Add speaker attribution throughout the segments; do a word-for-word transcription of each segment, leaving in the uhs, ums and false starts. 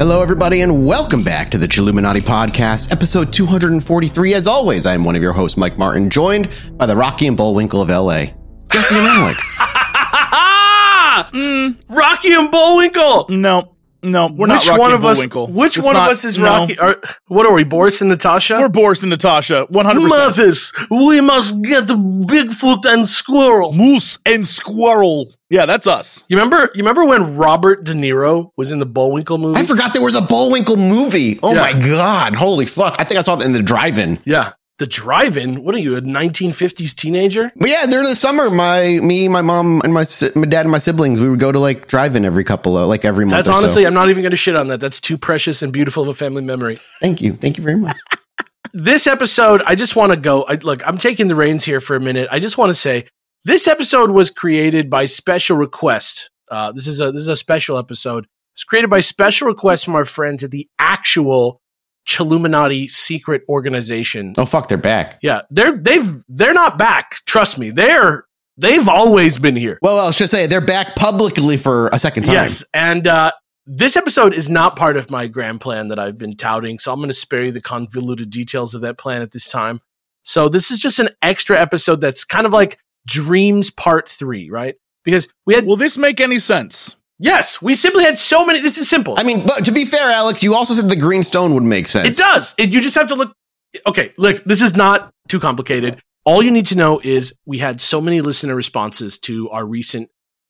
Speaker 1: Hello, everybody, and welcome back to the Chilluminati Podcast, episode two hundred forty-three. As always, I am one of your hosts, Mike Martin, joined by the Rocky and Bullwinkle of L A, Jesse and Alex.
Speaker 2: mm, Rocky and Bullwinkle.
Speaker 3: No, no, we're
Speaker 2: which
Speaker 3: not Rocky
Speaker 2: one
Speaker 3: and
Speaker 2: of us,
Speaker 3: Bullwinkle.
Speaker 2: Which
Speaker 3: It's
Speaker 2: one
Speaker 3: not,
Speaker 2: of us is
Speaker 3: no.
Speaker 2: Rocky? Are, what are we, Boris and Natasha?
Speaker 3: We're Boris and Natasha, one hundred percent.
Speaker 2: Mathis, we must get the Bigfoot and squirrel.
Speaker 3: Moose and squirrel. Yeah, that's us.
Speaker 2: You remember? You remember when Robert De Niro was in the Bullwinkle movie?
Speaker 1: I forgot there was a Bullwinkle movie. Oh,
Speaker 2: Yeah.
Speaker 1: my God. Holy fuck. I think I saw it in the drive-in.
Speaker 2: Yeah, the drive-in. What are you, a nineteen fifties teenager?
Speaker 1: But yeah, during the summer, my me, my mom, and my si- my dad and my siblings, we would go to like drive-in every couple of, like every month
Speaker 2: That's
Speaker 1: or so.
Speaker 2: honestly, I'm not even going to shit on that. That's too precious and beautiful of a family memory.
Speaker 1: Thank you. Thank you very much.
Speaker 2: This episode, I just want to go. I, look, I'm taking the reins here for a minute. I just want to say this episode was created by special request. Uh, this is a this is a special episode. It's created by special request from our friends at the actual Chilluminati secret organization.
Speaker 1: Oh, fuck, they're back.
Speaker 2: Yeah, they're they've they're not back. Trust me, they're they've always been here.
Speaker 1: Well, well, I should say they're back publicly for a second time.
Speaker 2: Yes, and uh, this episode is not part of my grand plan that I've been touting, so I'm going to spare you the convoluted details of that plan at this time. So this is just an extra episode that's kind of like Dreams Part Three, right? Because we had,
Speaker 3: Will this make any sense?
Speaker 2: yes, we simply had so many. This is simple.
Speaker 1: I mean, but to be fair, Alex, you also said the green stone would make sense.
Speaker 2: It does. It, you just have to look. Okay, look, this is not too complicated. All you need to know is we had so many listener responses to our recent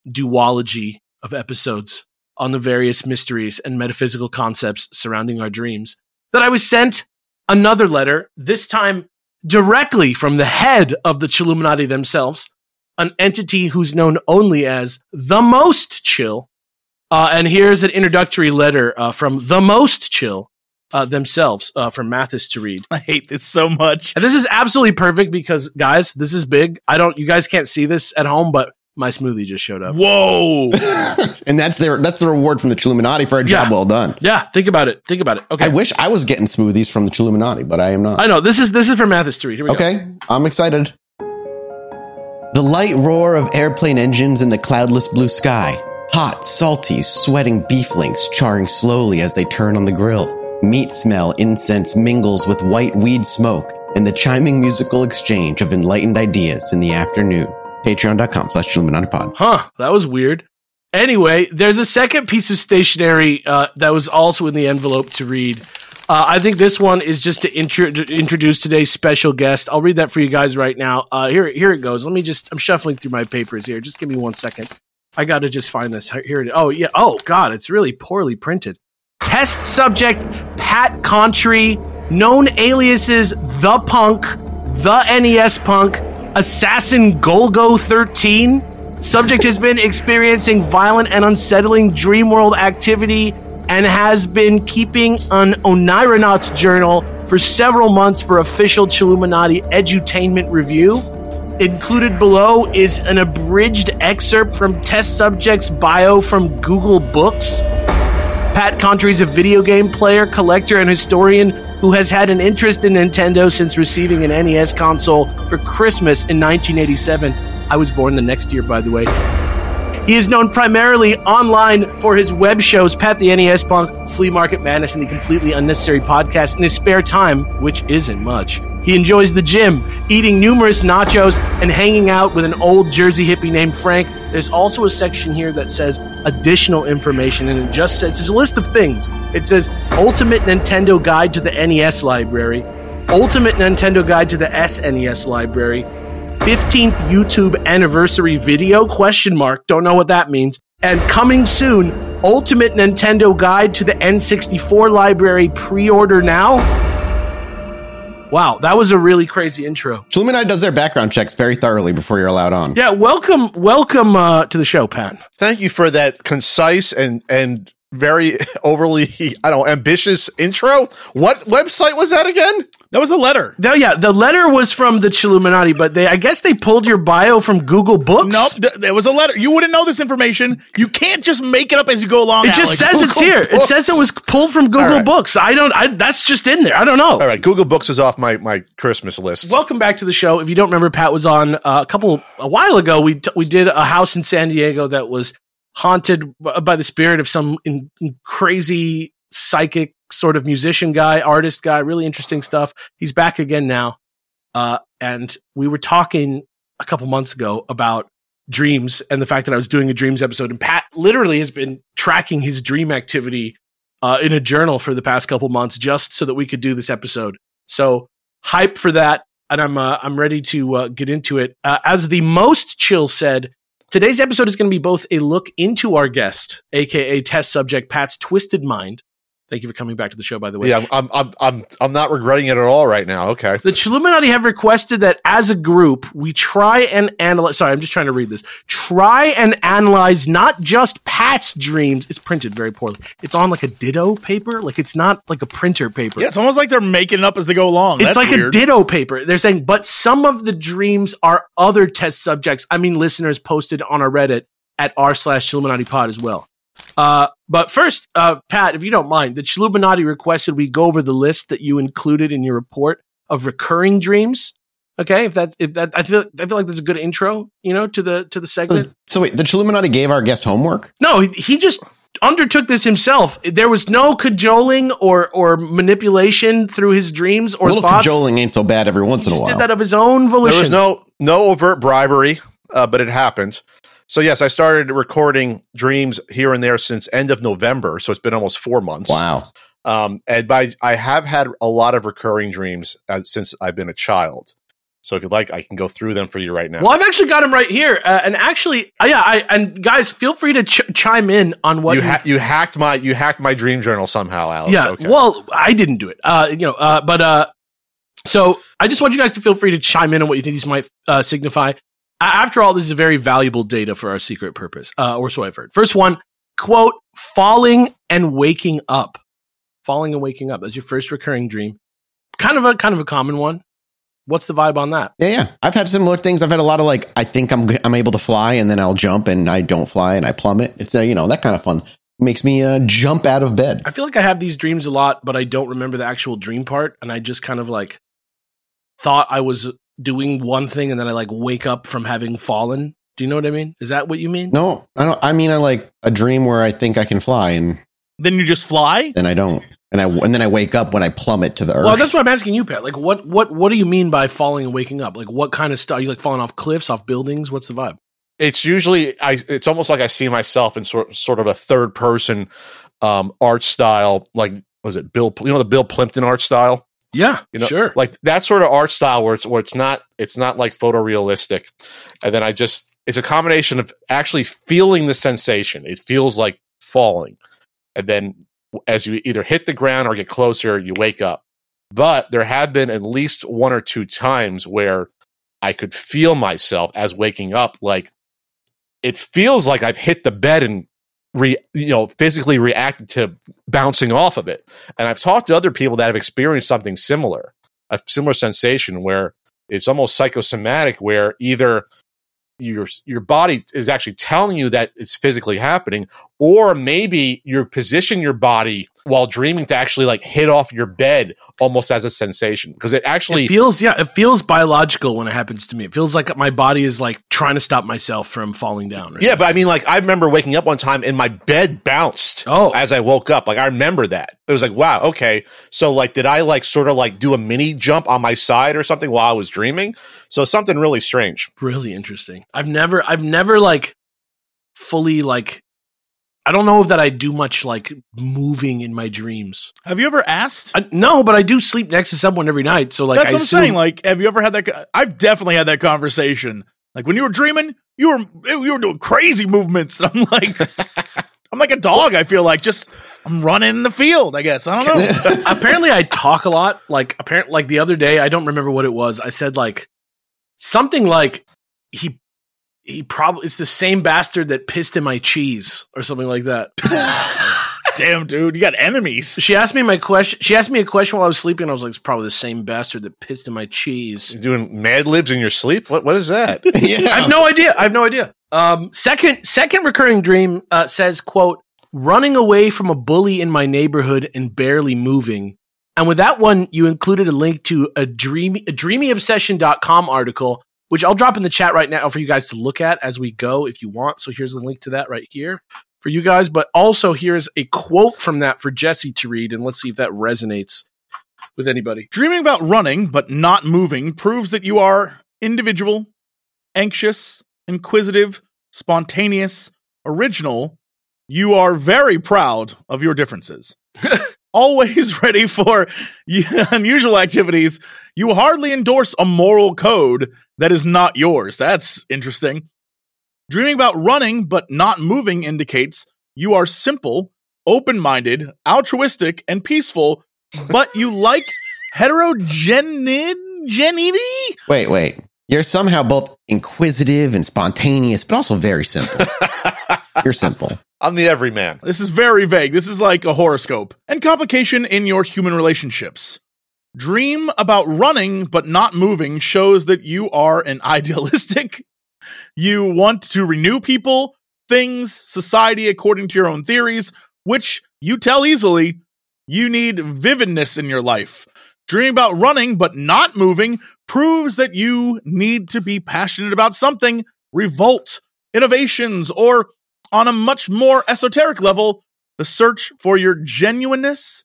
Speaker 2: duology of episodes on the various mysteries and metaphysical concepts surrounding our dreams that I was sent another letter, this time directly from the head of the Chilluminati themselves, an entity who's known only as the Most Chill. Uh, and here's an introductory letter uh, from the Most Chill uh, themselves uh, for Mathis to read.
Speaker 3: I hate this so much.
Speaker 2: And this is absolutely perfect because, guys, this is big. I don't, you guys can't see this at home, but my smoothie just showed up.
Speaker 3: Whoa.
Speaker 1: And that's their that's the reward from the Chilluminati for a job
Speaker 2: Yeah.
Speaker 1: well done.
Speaker 2: Yeah, think about it. Think about it. Okay.
Speaker 1: I wish I was getting smoothies from the Chilluminati, but I am not.
Speaker 2: I know. This is this is for Mathis to read. Here we go.
Speaker 1: Okay, I'm excited. The light roar of airplane engines in the cloudless blue sky. Hot, salty, sweating beeflinks charring slowly as they turn on the grill. Meat smell incense mingles with white weed smoke and the chiming musical exchange of enlightened ideas in the afternoon. Patreon.com slash Chilluminati Pod.
Speaker 2: Huh, that was weird. Anyway, there's a second piece of stationery uh, that was also in the envelope to read. Uh, I think this one is just to, intro- to introduce today's special guest. I'll read that for you guys right now. Uh, here, here it goes. Let me just, I'm shuffling through my papers here. Just give me one second. I got to just find this. Here it is. Oh, yeah. Oh, God, it's really poorly printed. Test subject Pat Contry, known aliases The Punk, The N E S Punk, Assassin Golgo thirteen. Subject has been experiencing violent and unsettling dream world activity and has been keeping an Onironauts journal for several months for official Chilluminati edutainment review. Included below is an abridged excerpt from test subject's bio from Google Books. Pat Contry is a video game player, collector, and historian who has had an interest in Nintendo since receiving an N E S console for Christmas in nineteen eighty-seven. I was born the next year, by the way. He is known primarily online for his web shows, Pat the N E S Punk, Flea Market Madness, and the Completely Unnecessary Podcast in his spare time, which isn't much. He enjoys the gym, eating numerous nachos, and hanging out with an old Jersey hippie named Frank. There's also a section here that says additional information, and it just says, it's a list of things. It says Ultimate Nintendo Guide to the N E S Library, Ultimate Nintendo Guide to the S N E S Library, fifteenth YouTube anniversary video, question mark, don't know what that means, and coming soon, Ultimate Nintendo Guide to the N sixty-four Library, pre-order now. Wow, that was a really crazy intro.
Speaker 1: Chilluminati does their background checks very thoroughly before you're allowed on.
Speaker 2: Yeah, welcome, welcome uh, to the show, Pat.
Speaker 4: Thank you for that concise and and very overly, I don't know, ambitious intro. What website was that again?
Speaker 3: That was a letter.
Speaker 2: No, yeah, the letter was from the Chilluminati, but they, I guess they pulled your bio from Google Books.
Speaker 3: Nope, th- there was a letter. You wouldn't know this information. You can't just make it up as you go along.
Speaker 2: It just
Speaker 3: Alex.
Speaker 2: says it's here. It
Speaker 4: Books.
Speaker 2: says it was pulled from Google
Speaker 4: All right.
Speaker 2: Books. I don't. I, that's just in there. I don't know.
Speaker 4: All right, Google Books is off my, my Christmas list.
Speaker 2: Welcome back to the show. If you don't remember, Pat was on uh, a couple a while ago. We t- we did a house in San Diego that was haunted by the spirit of some in, in crazy psychic sort of musician guy, artist guy, really interesting stuff. He's back again now. Uh, and we were talking a couple months ago about dreams and the fact that I was doing a dreams episode. And Pat literally has been tracking his dream activity uh, in a journal for the past couple months just so that we could do this episode. So hype for that. And I'm uh, I'm ready to uh, get into it. Uh, as the Most Chill said, today's episode is going to be both a look into our guest, a k a test subject Pat's twisted mind. Thank you for coming back to the show, by the way.
Speaker 4: Yeah, I'm I'm I'm I'm not regretting it at all right now. Okay.
Speaker 2: The Chilluminati have requested that as a group, we try and analyze. Sorry, I'm just trying to read this. Try and analyze not just Pat's dreams. It's printed very poorly. It's on like a Ditto paper. Like it's not like a printer paper.
Speaker 3: Yeah, it's almost like they're making it up as they go along.
Speaker 2: It's
Speaker 3: That's
Speaker 2: like
Speaker 3: weird.
Speaker 2: a Ditto paper. They're saying, but some of the dreams are other test subjects. I mean, listeners posted on our Reddit at r slash Chilluminati pod as well. Uh, but first, uh, Pat, if you don't mind, the Chilluminati requested we go over the list that you included in your report of recurring dreams. Okay, if that, if that, I feel, I feel like that's a good intro, you know, to the to the segment.
Speaker 1: So wait, the Chilluminati gave our guest homework?
Speaker 2: No, he, he just undertook this himself. There was no cajoling or or manipulation through his dreams or
Speaker 1: a little
Speaker 2: thoughts.
Speaker 1: cajoling ain't so bad every once
Speaker 2: He
Speaker 1: in a
Speaker 2: just
Speaker 1: while.
Speaker 2: did that of his own volition.
Speaker 4: There was no no overt bribery, uh, but it happened. So yes, I started recording dreams here and there since end of November. So it's been almost four months.
Speaker 1: Wow.
Speaker 4: Um, and by I have had a lot of recurring dreams uh, since I've been a child. So if you'd like, I can go through them for you right now.
Speaker 2: Well, I've actually got him right here, uh, and actually, uh, yeah, I and guys, feel free to ch- chime in on what
Speaker 4: you ha- you hacked my you hacked my dream journal somehow, Alex.
Speaker 2: Yeah,
Speaker 4: Okay.
Speaker 2: well, I didn't do it. Uh, you know, uh, but uh, so I just want you guys to feel free to chime in on what you think these might uh, signify. After all, this is a very valuable data for our secret purpose, uh, or so I've heard. First one, quote, falling and waking up. Falling and waking up. That's your first recurring dream. Kind of a kind of a common one. What's the vibe on that?
Speaker 1: Yeah, yeah. I've had similar things. I've had a lot of like, I think I'm I'm able to fly, and then I'll jump, and I don't fly, and I plummet. It's uh, you know, that kind of fun. Makes me uh, jump out of bed.
Speaker 2: I feel like I have these dreams a lot, but I don't remember the actual dream part, and I just kind of like thought I was doing one thing, and then I like wake up from having fallen. Do you know what I mean? Is that what you mean?
Speaker 1: No, I don't. I mean, I like a dream where I think I can fly, and
Speaker 3: Then you just fly?
Speaker 1: then I don't, and I and then I wake up when I plummet to the earth.
Speaker 2: Well, that's what I'm asking you, Pat. Like, what, what, what do you mean by falling and waking up? Like, what kind of stuff? Are you like falling off cliffs, off buildings? What's the vibe?
Speaker 4: It's usually I. It's almost like I see myself in sort sort of a third person um, art style. Like was it Bill? You know the Bill Plimpton art style.
Speaker 2: Yeah,
Speaker 4: You know,
Speaker 2: sure.
Speaker 4: like that sort of art style where it's where it's not it's not like photorealistic, and then I just it's a combination of actually feeling the sensation. It feels like falling, and then as you either hit the ground or get closer, you wake up. But there have been at least one or two times where I could feel myself as waking up, like it feels like I've hit the bed and re, you know, physically reacted to bouncing off of it. And I've talked to other people that have experienced something similar, a similar sensation where it's almost psychosomatic, where either your your body is actually telling you that it's physically happening, or maybe you position your body while dreaming to actually like hit off your bed almost as a sensation, because it actually
Speaker 2: It feels, yeah, it feels biological when it happens to me. It feels like my body is like trying to stop myself from falling down. Right?
Speaker 4: yeah, but I mean, like, I remember waking up one time and my bed bounced
Speaker 2: Oh.
Speaker 4: as I woke up. Like, I remember that. It was like, wow, okay. So, like, did I, like, sort of, like, do a mini jump on my side or something while I was dreaming? So, something really strange.
Speaker 2: Really interesting. I've never, I've never like fully like, I don't know if that I do much like moving in my dreams.
Speaker 3: Have you ever asked?
Speaker 2: I, no, but I do sleep next to someone every night. So like,
Speaker 3: That's
Speaker 2: I
Speaker 3: what I'm
Speaker 2: assume,
Speaker 3: saying. Like, have you ever had that? co- I've definitely had that conversation. Like when you were dreaming, you were you were doing crazy movements. And I'm like, I'm like a dog. I feel like just I'm running in the field. I guess I don't know.
Speaker 2: apparently I talk a lot. Like apparently, like the other day, I don't remember what it was. I said like something like he he probably it's the same bastard that pissed in my cheese or something like that.
Speaker 3: Damn, dude, you got enemies.
Speaker 2: She asked me my question. She asked me a question while I was sleeping. I was like, it's probably the same bastard that pissed in my cheese.
Speaker 4: You're doing Mad Libs in your sleep? What What is that?
Speaker 1: yeah.
Speaker 2: I have no idea. I have no idea. Um, second, second recurring dream uh, says, quote, running away from a bully in my neighborhood and barely moving. And with that one, you included a link to a dreamy, a dreamy obsession dot com article, which I'll drop in the chat right now for you guys to look at as we go if you want. So here's the link to that right here for you guys, but also here's a quote from that for Jesse to read, and let's see if that resonates with anybody.
Speaker 3: Dreaming about running but not moving proves that you are individual, anxious, inquisitive, spontaneous, original. You are very proud of your differences. Always ready for unusual activities. You hardly endorse a moral code that is not yours. That's interesting. Dreaming about running but not moving indicates you are simple, open-minded, altruistic, and peaceful, but you like heterogeneity?
Speaker 1: Wait, wait. You're somehow both inquisitive and spontaneous, but also very simple. You're simple.
Speaker 4: I'm the everyman.
Speaker 3: This is very vague. This is like a horoscope. And complication in your human relationships. Dream about running but not moving shows that you are an idealistic. You want to renew people, things, society according to your own theories, which you tell easily. You need vividness in your life. Dreaming about running but not moving proves that you need to be passionate about something, revolt, innovations, or on a much more esoteric level, the search for your genuineness,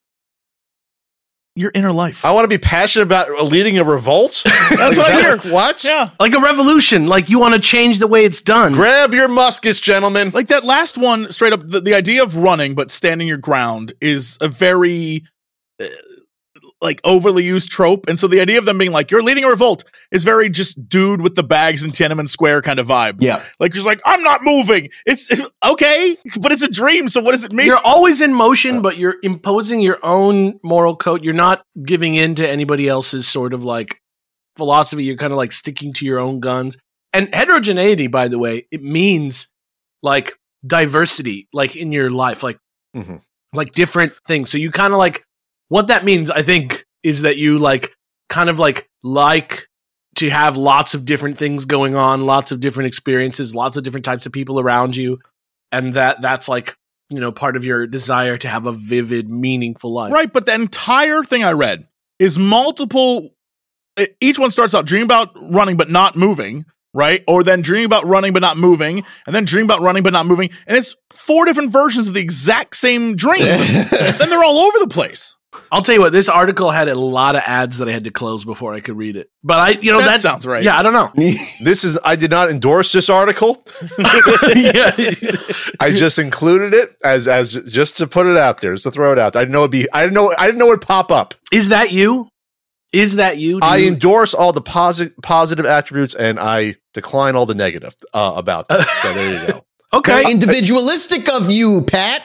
Speaker 3: your inner life.
Speaker 4: I want to be passionate about leading a revolt.
Speaker 3: That's what I hear.
Speaker 4: What?
Speaker 3: Yeah.
Speaker 2: Like a revolution, like you want to change the way it's done.
Speaker 4: Grab your muskets, gentlemen.
Speaker 3: Like that last one, straight up, the, the idea of running but standing your ground is a very uh, like overly used trope. And so the idea of them being like, you're leading a revolt is very just dude with the bags in Tiananmen Square kind of vibe.
Speaker 1: Yeah.
Speaker 3: Like, just like, I'm not moving. It's okay, but it's a dream. So what does it mean?
Speaker 2: You're always in motion, but you're imposing your own moral code. You're not giving in to anybody else's sort of like philosophy. You're kind of like sticking to your own guns. And heterogeneity, by the way, it means like diversity, like in your life, like,
Speaker 4: mm-hmm.
Speaker 2: like different things. So you kind of like, what that means, I think, is that you like kind of like like to have lots of different things going on, lots of different experiences, lots of different types of people around you, and that that's like, you know, part of your desire to have a vivid, meaningful life.
Speaker 3: Right, but the entire thing I read is multiple. Each one starts out dreaming about running but not moving, right? Or then dreaming about running but not moving, and then dreaming about running but not moving, and it's four different versions of the exact same dream. Then they're all over the place.
Speaker 2: I'll tell you what, this article had a lot of ads that I had to close before I could read it. But I, you know,
Speaker 3: that,
Speaker 2: that
Speaker 3: sounds right.
Speaker 2: Yeah, I don't know.
Speaker 4: This is, I did not endorse this article.
Speaker 2: Yeah.
Speaker 4: I just included it as, as just to put it out there, just to throw it out there. I didn't know it'd be, I didn't know, I didn't know it'd pop up.
Speaker 2: Is that you? Is that you? Do
Speaker 4: I
Speaker 2: you-
Speaker 4: endorse all the posi- positive attributes and I decline all the negative uh, about that. So there you go.
Speaker 2: Okay.
Speaker 1: Very individualistic of you, Pat.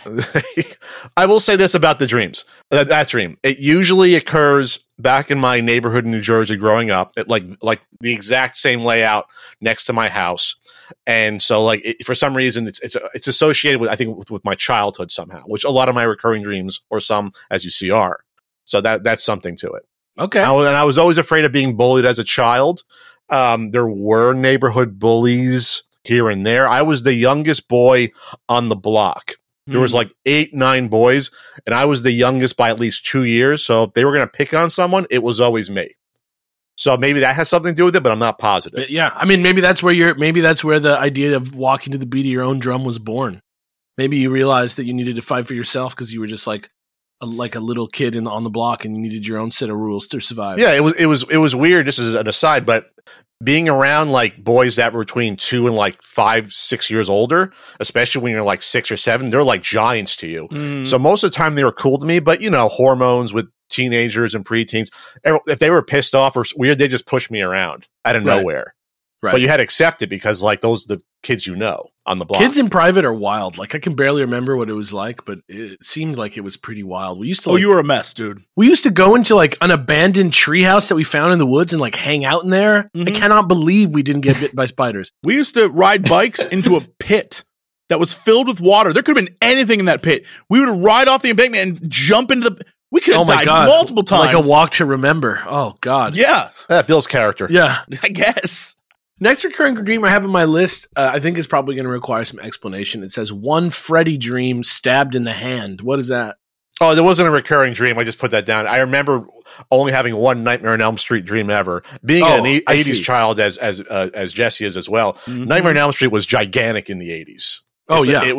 Speaker 4: I will say this about the dreams. That, that dream. It usually occurs back in my neighborhood in New Jersey growing up. It, like like the exact same layout next to my house. And so like it, for some reason it's it's it's associated with I think with, with my childhood somehow, which a lot of my recurring dreams or some as you see are. So that that's something to it.
Speaker 2: Okay.
Speaker 4: I was, and I was always afraid of being bullied as a child. Um, there were neighborhood bullies here and there. I was the youngest boy on the block. There was like eight, nine boys, and I was the youngest by at least two years. So if they were going to pick on someone, it was always me. So maybe that has something to do with it, but I'm not positive.
Speaker 2: Yeah, I mean, maybe that's where you're. Maybe that's where the idea of walking to the beat of your own drum was born. Maybe you realized that you needed to fight for yourself because you were just like, a, like a little kid in the, on the block, and you needed your own set of rules to survive.
Speaker 4: Yeah, it was it was it was weird. Just as an aside, but being around like boys that were between two and like five, six years older, especially when you're like six or seven, they're like giants to you.
Speaker 3: Mm.
Speaker 4: So most of the time they were cool to me, but you know, hormones with teenagers and preteens, if they were pissed off or weird, they just pushed me around out of
Speaker 2: Right.
Speaker 4: nowhere.
Speaker 2: Right.
Speaker 4: But you had to accept it because like those are the kids you know on the block.
Speaker 2: Kids in private are wild. Like I can barely remember what it was like, but it seemed like it was pretty wild. We used to.
Speaker 3: Oh,
Speaker 2: like,
Speaker 3: you were a mess, dude.
Speaker 2: We used to go into like an abandoned treehouse that we found in the woods and like hang out in there. I
Speaker 3: Mhm.
Speaker 2: cannot believe we didn't get bit by spiders.
Speaker 3: We used to ride bikes into a pit that was filled with water. There could have been anything in that pit. We would ride off the embankment and jump into the. We could have
Speaker 2: Oh my
Speaker 3: died
Speaker 2: god!
Speaker 3: multiple times.
Speaker 2: Like a walk to remember. Oh god.
Speaker 3: Yeah,
Speaker 4: That Bill's character.
Speaker 2: Yeah.
Speaker 3: I guess.
Speaker 2: Next recurring dream I have on my list, uh, I think is probably going to require some explanation. It says one Freddy dream stabbed in the hand. What is that?
Speaker 4: Oh, there wasn't a recurring dream. I just put that down. I remember only having one Nightmare on Elm Street dream ever. Being
Speaker 2: Oh,
Speaker 4: an
Speaker 2: I
Speaker 4: eighties
Speaker 2: see.
Speaker 4: child as as uh, as Jesse is as well.
Speaker 3: Mhm.
Speaker 4: Nightmare on Elm Street was gigantic in the eighties.
Speaker 2: Oh
Speaker 4: It-
Speaker 2: yeah.
Speaker 4: it was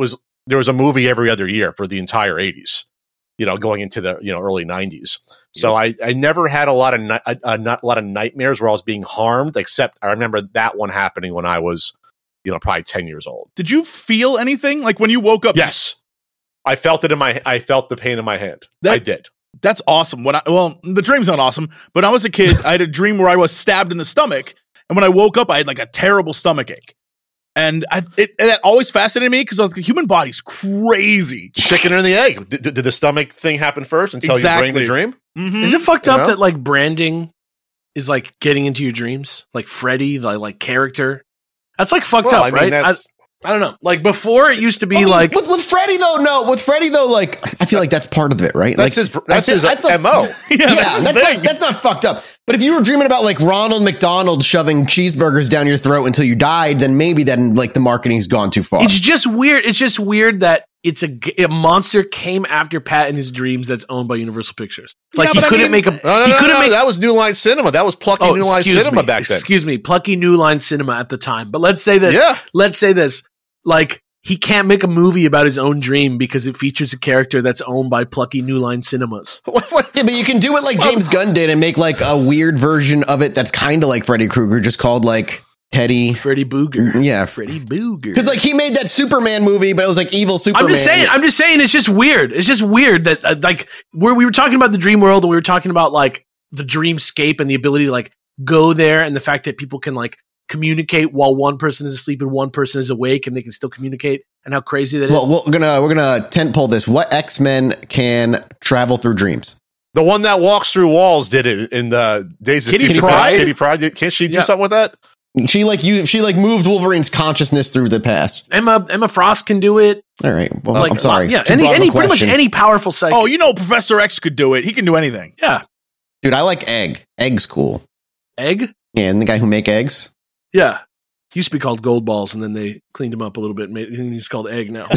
Speaker 4: there was a movie every other year for the entire eighties, you know, going into the, you know, early nineties. So I, I never had a lot of, ni- a, a, not a lot of nightmares where I was being harmed, except I remember that one happening when I was, you know, probably ten years old.
Speaker 3: Did you feel anything? Like when you woke up?
Speaker 4: Yes. I felt it in my, I felt the pain in my hand.
Speaker 3: That-
Speaker 4: I did.
Speaker 3: That's awesome. When I, well, the dream's not awesome, but when I was a kid, I had a dream where I was stabbed in the stomach. And when I woke up, I had like a terrible stomach ache. And I, it, it that always fascinated me because the human body's crazy.
Speaker 4: Chicken or the egg? Did, did the stomach thing happen first and tell
Speaker 3: Exactly.
Speaker 4: your brain to dream?
Speaker 3: Mm-hmm.
Speaker 2: Is it fucked
Speaker 4: You
Speaker 2: up
Speaker 4: know?
Speaker 2: that like branding is like getting into your dreams? Like Freddy, the like character? That's like fucked
Speaker 4: Well,
Speaker 2: up,
Speaker 4: I mean,
Speaker 2: right? I,
Speaker 4: that's,
Speaker 2: I don't know. Like before it used to be
Speaker 1: I mean,
Speaker 2: like
Speaker 1: with, with Freddy though, no, with Freddy though, like I feel like that's part of it, right?
Speaker 4: that's
Speaker 1: like,
Speaker 4: his, that's
Speaker 1: I
Speaker 4: his
Speaker 1: think- that's
Speaker 4: M O.
Speaker 3: Yeah,
Speaker 1: Yeah,
Speaker 3: that's
Speaker 1: that's,
Speaker 3: the
Speaker 1: not,
Speaker 3: thing.
Speaker 1: that's not fucked up. But if you were dreaming about like Ronald McDonald shoving cheeseburgers down your throat until you died, then maybe then like the marketing's gone too far.
Speaker 2: it's just weird. It's just weird that it's a, g- a monster came after Pat in his dreams that's owned by Universal Pictures. Like
Speaker 3: Yeah,
Speaker 2: he
Speaker 3: but I
Speaker 2: couldn't
Speaker 3: mean-
Speaker 2: make a
Speaker 4: No, no,
Speaker 2: he
Speaker 4: no,
Speaker 2: couldn't
Speaker 4: no,
Speaker 2: make
Speaker 4: that was New Line Cinema. That was plucky
Speaker 2: oh,
Speaker 4: New Line
Speaker 2: excuse
Speaker 4: Cinema
Speaker 2: me,
Speaker 4: back then.
Speaker 2: Excuse me, plucky New Line Cinema at the time. But let's say this.
Speaker 4: Yeah.
Speaker 2: Let's say this. Like he can't make a movie about his own dream because it features a character that's owned by plucky New Line Cinemas.
Speaker 4: What, what?
Speaker 1: Yeah, but you can do it like James Gunn did and make like a weird version of it that's kind of like Freddy Krueger, just called like Teddy.
Speaker 2: Freddy Booger.
Speaker 1: Yeah.
Speaker 2: Freddy Booger.
Speaker 1: Because like he made that Superman movie, but it was like evil Superman.
Speaker 2: I'm just saying. I'm just saying. It's just weird. It's just weird that uh, like where we were talking about the dream world and we were talking about like the dreamscape and the ability to like go there and the fact that people can like communicate while one person is asleep and one person is awake and they can still communicate and how crazy that is.
Speaker 1: Well, we're gonna we're gonna tent pole this. What X-Men can travel through dreams?
Speaker 4: The one that walks through walls did it in the Days of
Speaker 3: Kitty
Speaker 4: Future
Speaker 3: Pryde?
Speaker 4: Past. Kitty Pryde. Can't she do
Speaker 2: Yeah.
Speaker 4: something with that?
Speaker 1: She like you. She like moved Wolverine's consciousness through the past.
Speaker 2: Emma Emma Frost can do it.
Speaker 1: All right. Well,
Speaker 2: Like
Speaker 1: I'm sorry.
Speaker 2: Yeah,
Speaker 1: Too
Speaker 2: any
Speaker 1: broad of a
Speaker 2: any pretty much
Speaker 1: question.
Speaker 2: any powerful psychic.
Speaker 3: Oh, you know, Professor X could do it. He can do anything.
Speaker 2: yeah.
Speaker 1: Dude, I like egg. Egg's cool.
Speaker 2: Egg.
Speaker 1: Yeah, and the guy who make eggs.
Speaker 2: Yeah. He used to be called Gold Balls, and then they cleaned him up a little bit. And made, and he's called Egg now.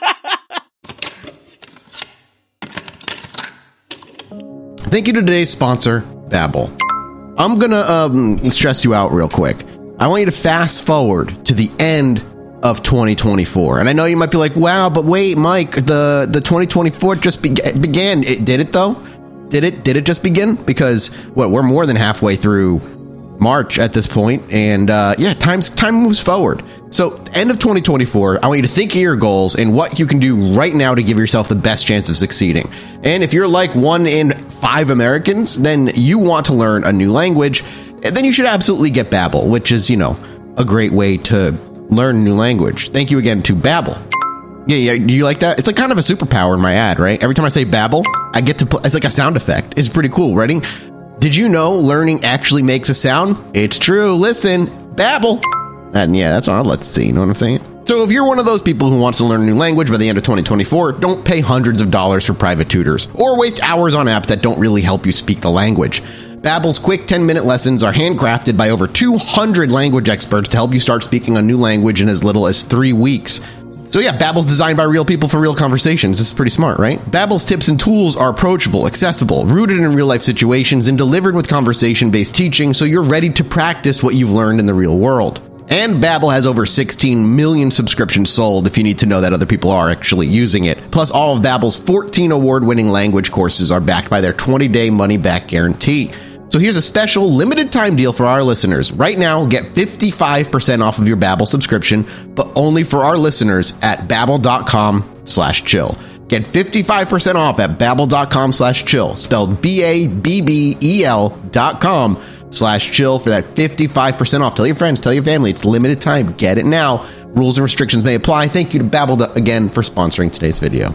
Speaker 1: Thank you to today's sponsor, Babbel. I'm gonna um, stress you out real quick. I want you to fast forward to the end of twenty twenty-four, and I know you might be like, "Wow, but wait, Mike, the the twenty twenty-four just be- began. It did it though? Did it? Did it just begin? Because what we're more than halfway through March at this point, and uh, yeah, time's time moves forward. So, end of twenty twenty-four, I want you to think of your goals and what you can do right now to give yourself the best chance of succeeding. And if you're like one in five Americans, then you want to learn a new language, and then you should absolutely get Babbel, which is, you know, a great way to learn a new language. Thank you again to Babbel. Yeah, yeah. Do you like that? It's like kind of a superpower in my ad, right? Every time I say Babbel, I get to put, it's like a sound effect. It's pretty cool. Ready? Did you know learning actually makes a sound? It's true. Listen, Babbel. And yeah, that's what I'd like to see. You know what I'm saying? So if you're one of those people who wants to learn a new language by the end of twenty twenty-four, don't pay hundreds of dollars for private tutors or waste hours on apps that don't really help you speak the language. Babbel's quick ten-minute lessons are handcrafted by over two hundred language experts to help you start speaking a new language in as little as three weeks. So yeah, Babbel's designed by real people for real conversations. This is pretty smart, right? Babbel's tips and tools are approachable, accessible, rooted in real-life situations, and delivered with conversation-based teaching so you're ready to practice what you've learned in the real world. And Babbel has over sixteen million subscriptions sold if you need to know that other people are actually using it. Plus, all of Babbel's fourteen award-winning language courses are backed by their twenty-day money-back guarantee. So here's a special limited-time deal for our listeners. Right now, get fifty-five percent off of your Babbel subscription, but only for our listeners at babbel.com slash chill. Get fifty-five percent off at babbel.com slash chill, spelled B A B B E L dot com slash chill for that fifty-five percent off. Tell your friends, tell your family. It's limited time. Get it now. Rules and restrictions may apply. Thank you to Babbel again for sponsoring today's video.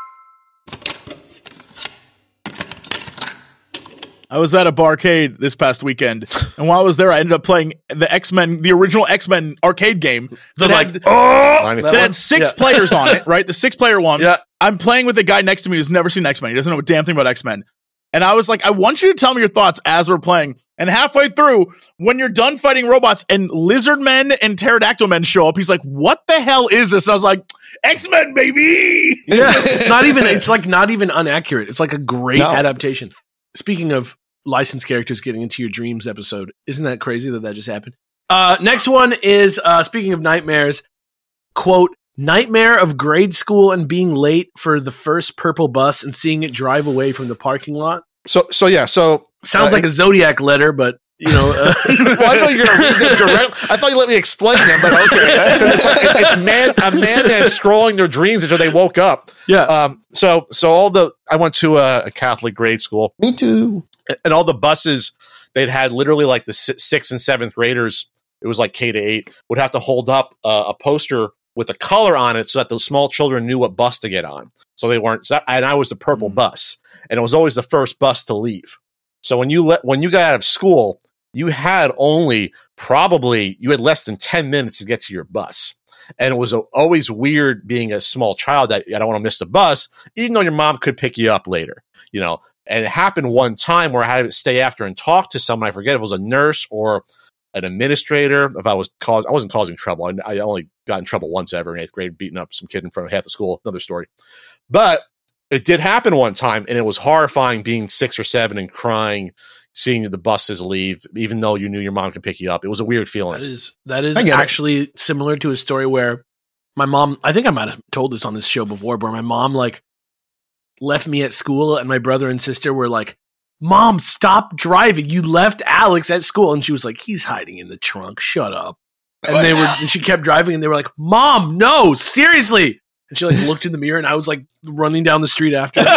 Speaker 3: I was at a barcade this past weekend, and while I was there, I ended up playing the X-Men, the original X-Men arcade game.
Speaker 2: The
Speaker 3: that
Speaker 2: like,
Speaker 3: had,
Speaker 2: oh,
Speaker 3: that had six
Speaker 2: Yeah.
Speaker 3: players on it, right? The six-player one.
Speaker 2: Yeah.
Speaker 3: I'm playing with a guy next to me who's never seen X-Men. He doesn't know a damn thing about X-Men. And I was like, I want you to tell me your thoughts as we're playing. And halfway through, when you're done fighting robots and lizard men and pterodactyl men show up, he's like, what the hell is this? And I was like, X-Men, baby!
Speaker 2: Yeah, it's not even. It's like not even inaccurate. It's like a great
Speaker 1: No.
Speaker 2: adaptation. Speaking of licensed characters getting into your dreams episode, isn't that crazy that that just happened? Uh, next one is uh, speaking of nightmares. Quote: Nightmare of grade school and being late for the first purple bus and seeing it drive away from the parking lot.
Speaker 4: So so yeah. So
Speaker 2: Sounds
Speaker 4: uh,
Speaker 2: like a Zodiac letter, but you know. Uh,
Speaker 4: well, I thought you were going to read them direct. I thought you let me explain them, but okay. 'Cause It's, like, it's man, a man that's scrolling their dreams until they woke up.
Speaker 2: yeah.
Speaker 4: Um. So so all the I went to a, a Catholic grade school,
Speaker 1: Me too.
Speaker 4: and all the buses they'd had literally like the si- sixth and seventh graders. It was like K to eight would have to hold up uh, a poster with a color on it so that those small children knew what bus to get on. So they weren't. So, and I was the purple
Speaker 3: Mm.
Speaker 4: bus, and it was always the first bus to leave. So when you let when you got out of school, you had only probably you had less than ten minutes to get to your bus. And it was a, always weird being a small child that I don't want to miss the bus, even though your mom could pick you up later, you know. And it happened one time where I had to stay after and talk to someone. I forget if it was a nurse or an administrator. If I was cause I wasn't causing trouble. I, I only got in trouble once ever in eighth grade, beating up some kid in front of half the school. Another story. But it did happen one time, and it was horrifying being six or seven and crying, seeing the buses leave, even though you knew your mom could pick you up. It was a weird feeling.
Speaker 2: That is that is
Speaker 1: I get it.
Speaker 2: actually similar to a story where my mom, I think I might have told this on this show before, where my mom like left me at school and my brother and sister were like, "Mom, stop driving. You left Alex at school." And she was like, "He's hiding in the trunk. Shut up." And they were and she kept driving and they were like, "Mom, no, seriously." And she like looked in the mirror and I was like running down the street after her.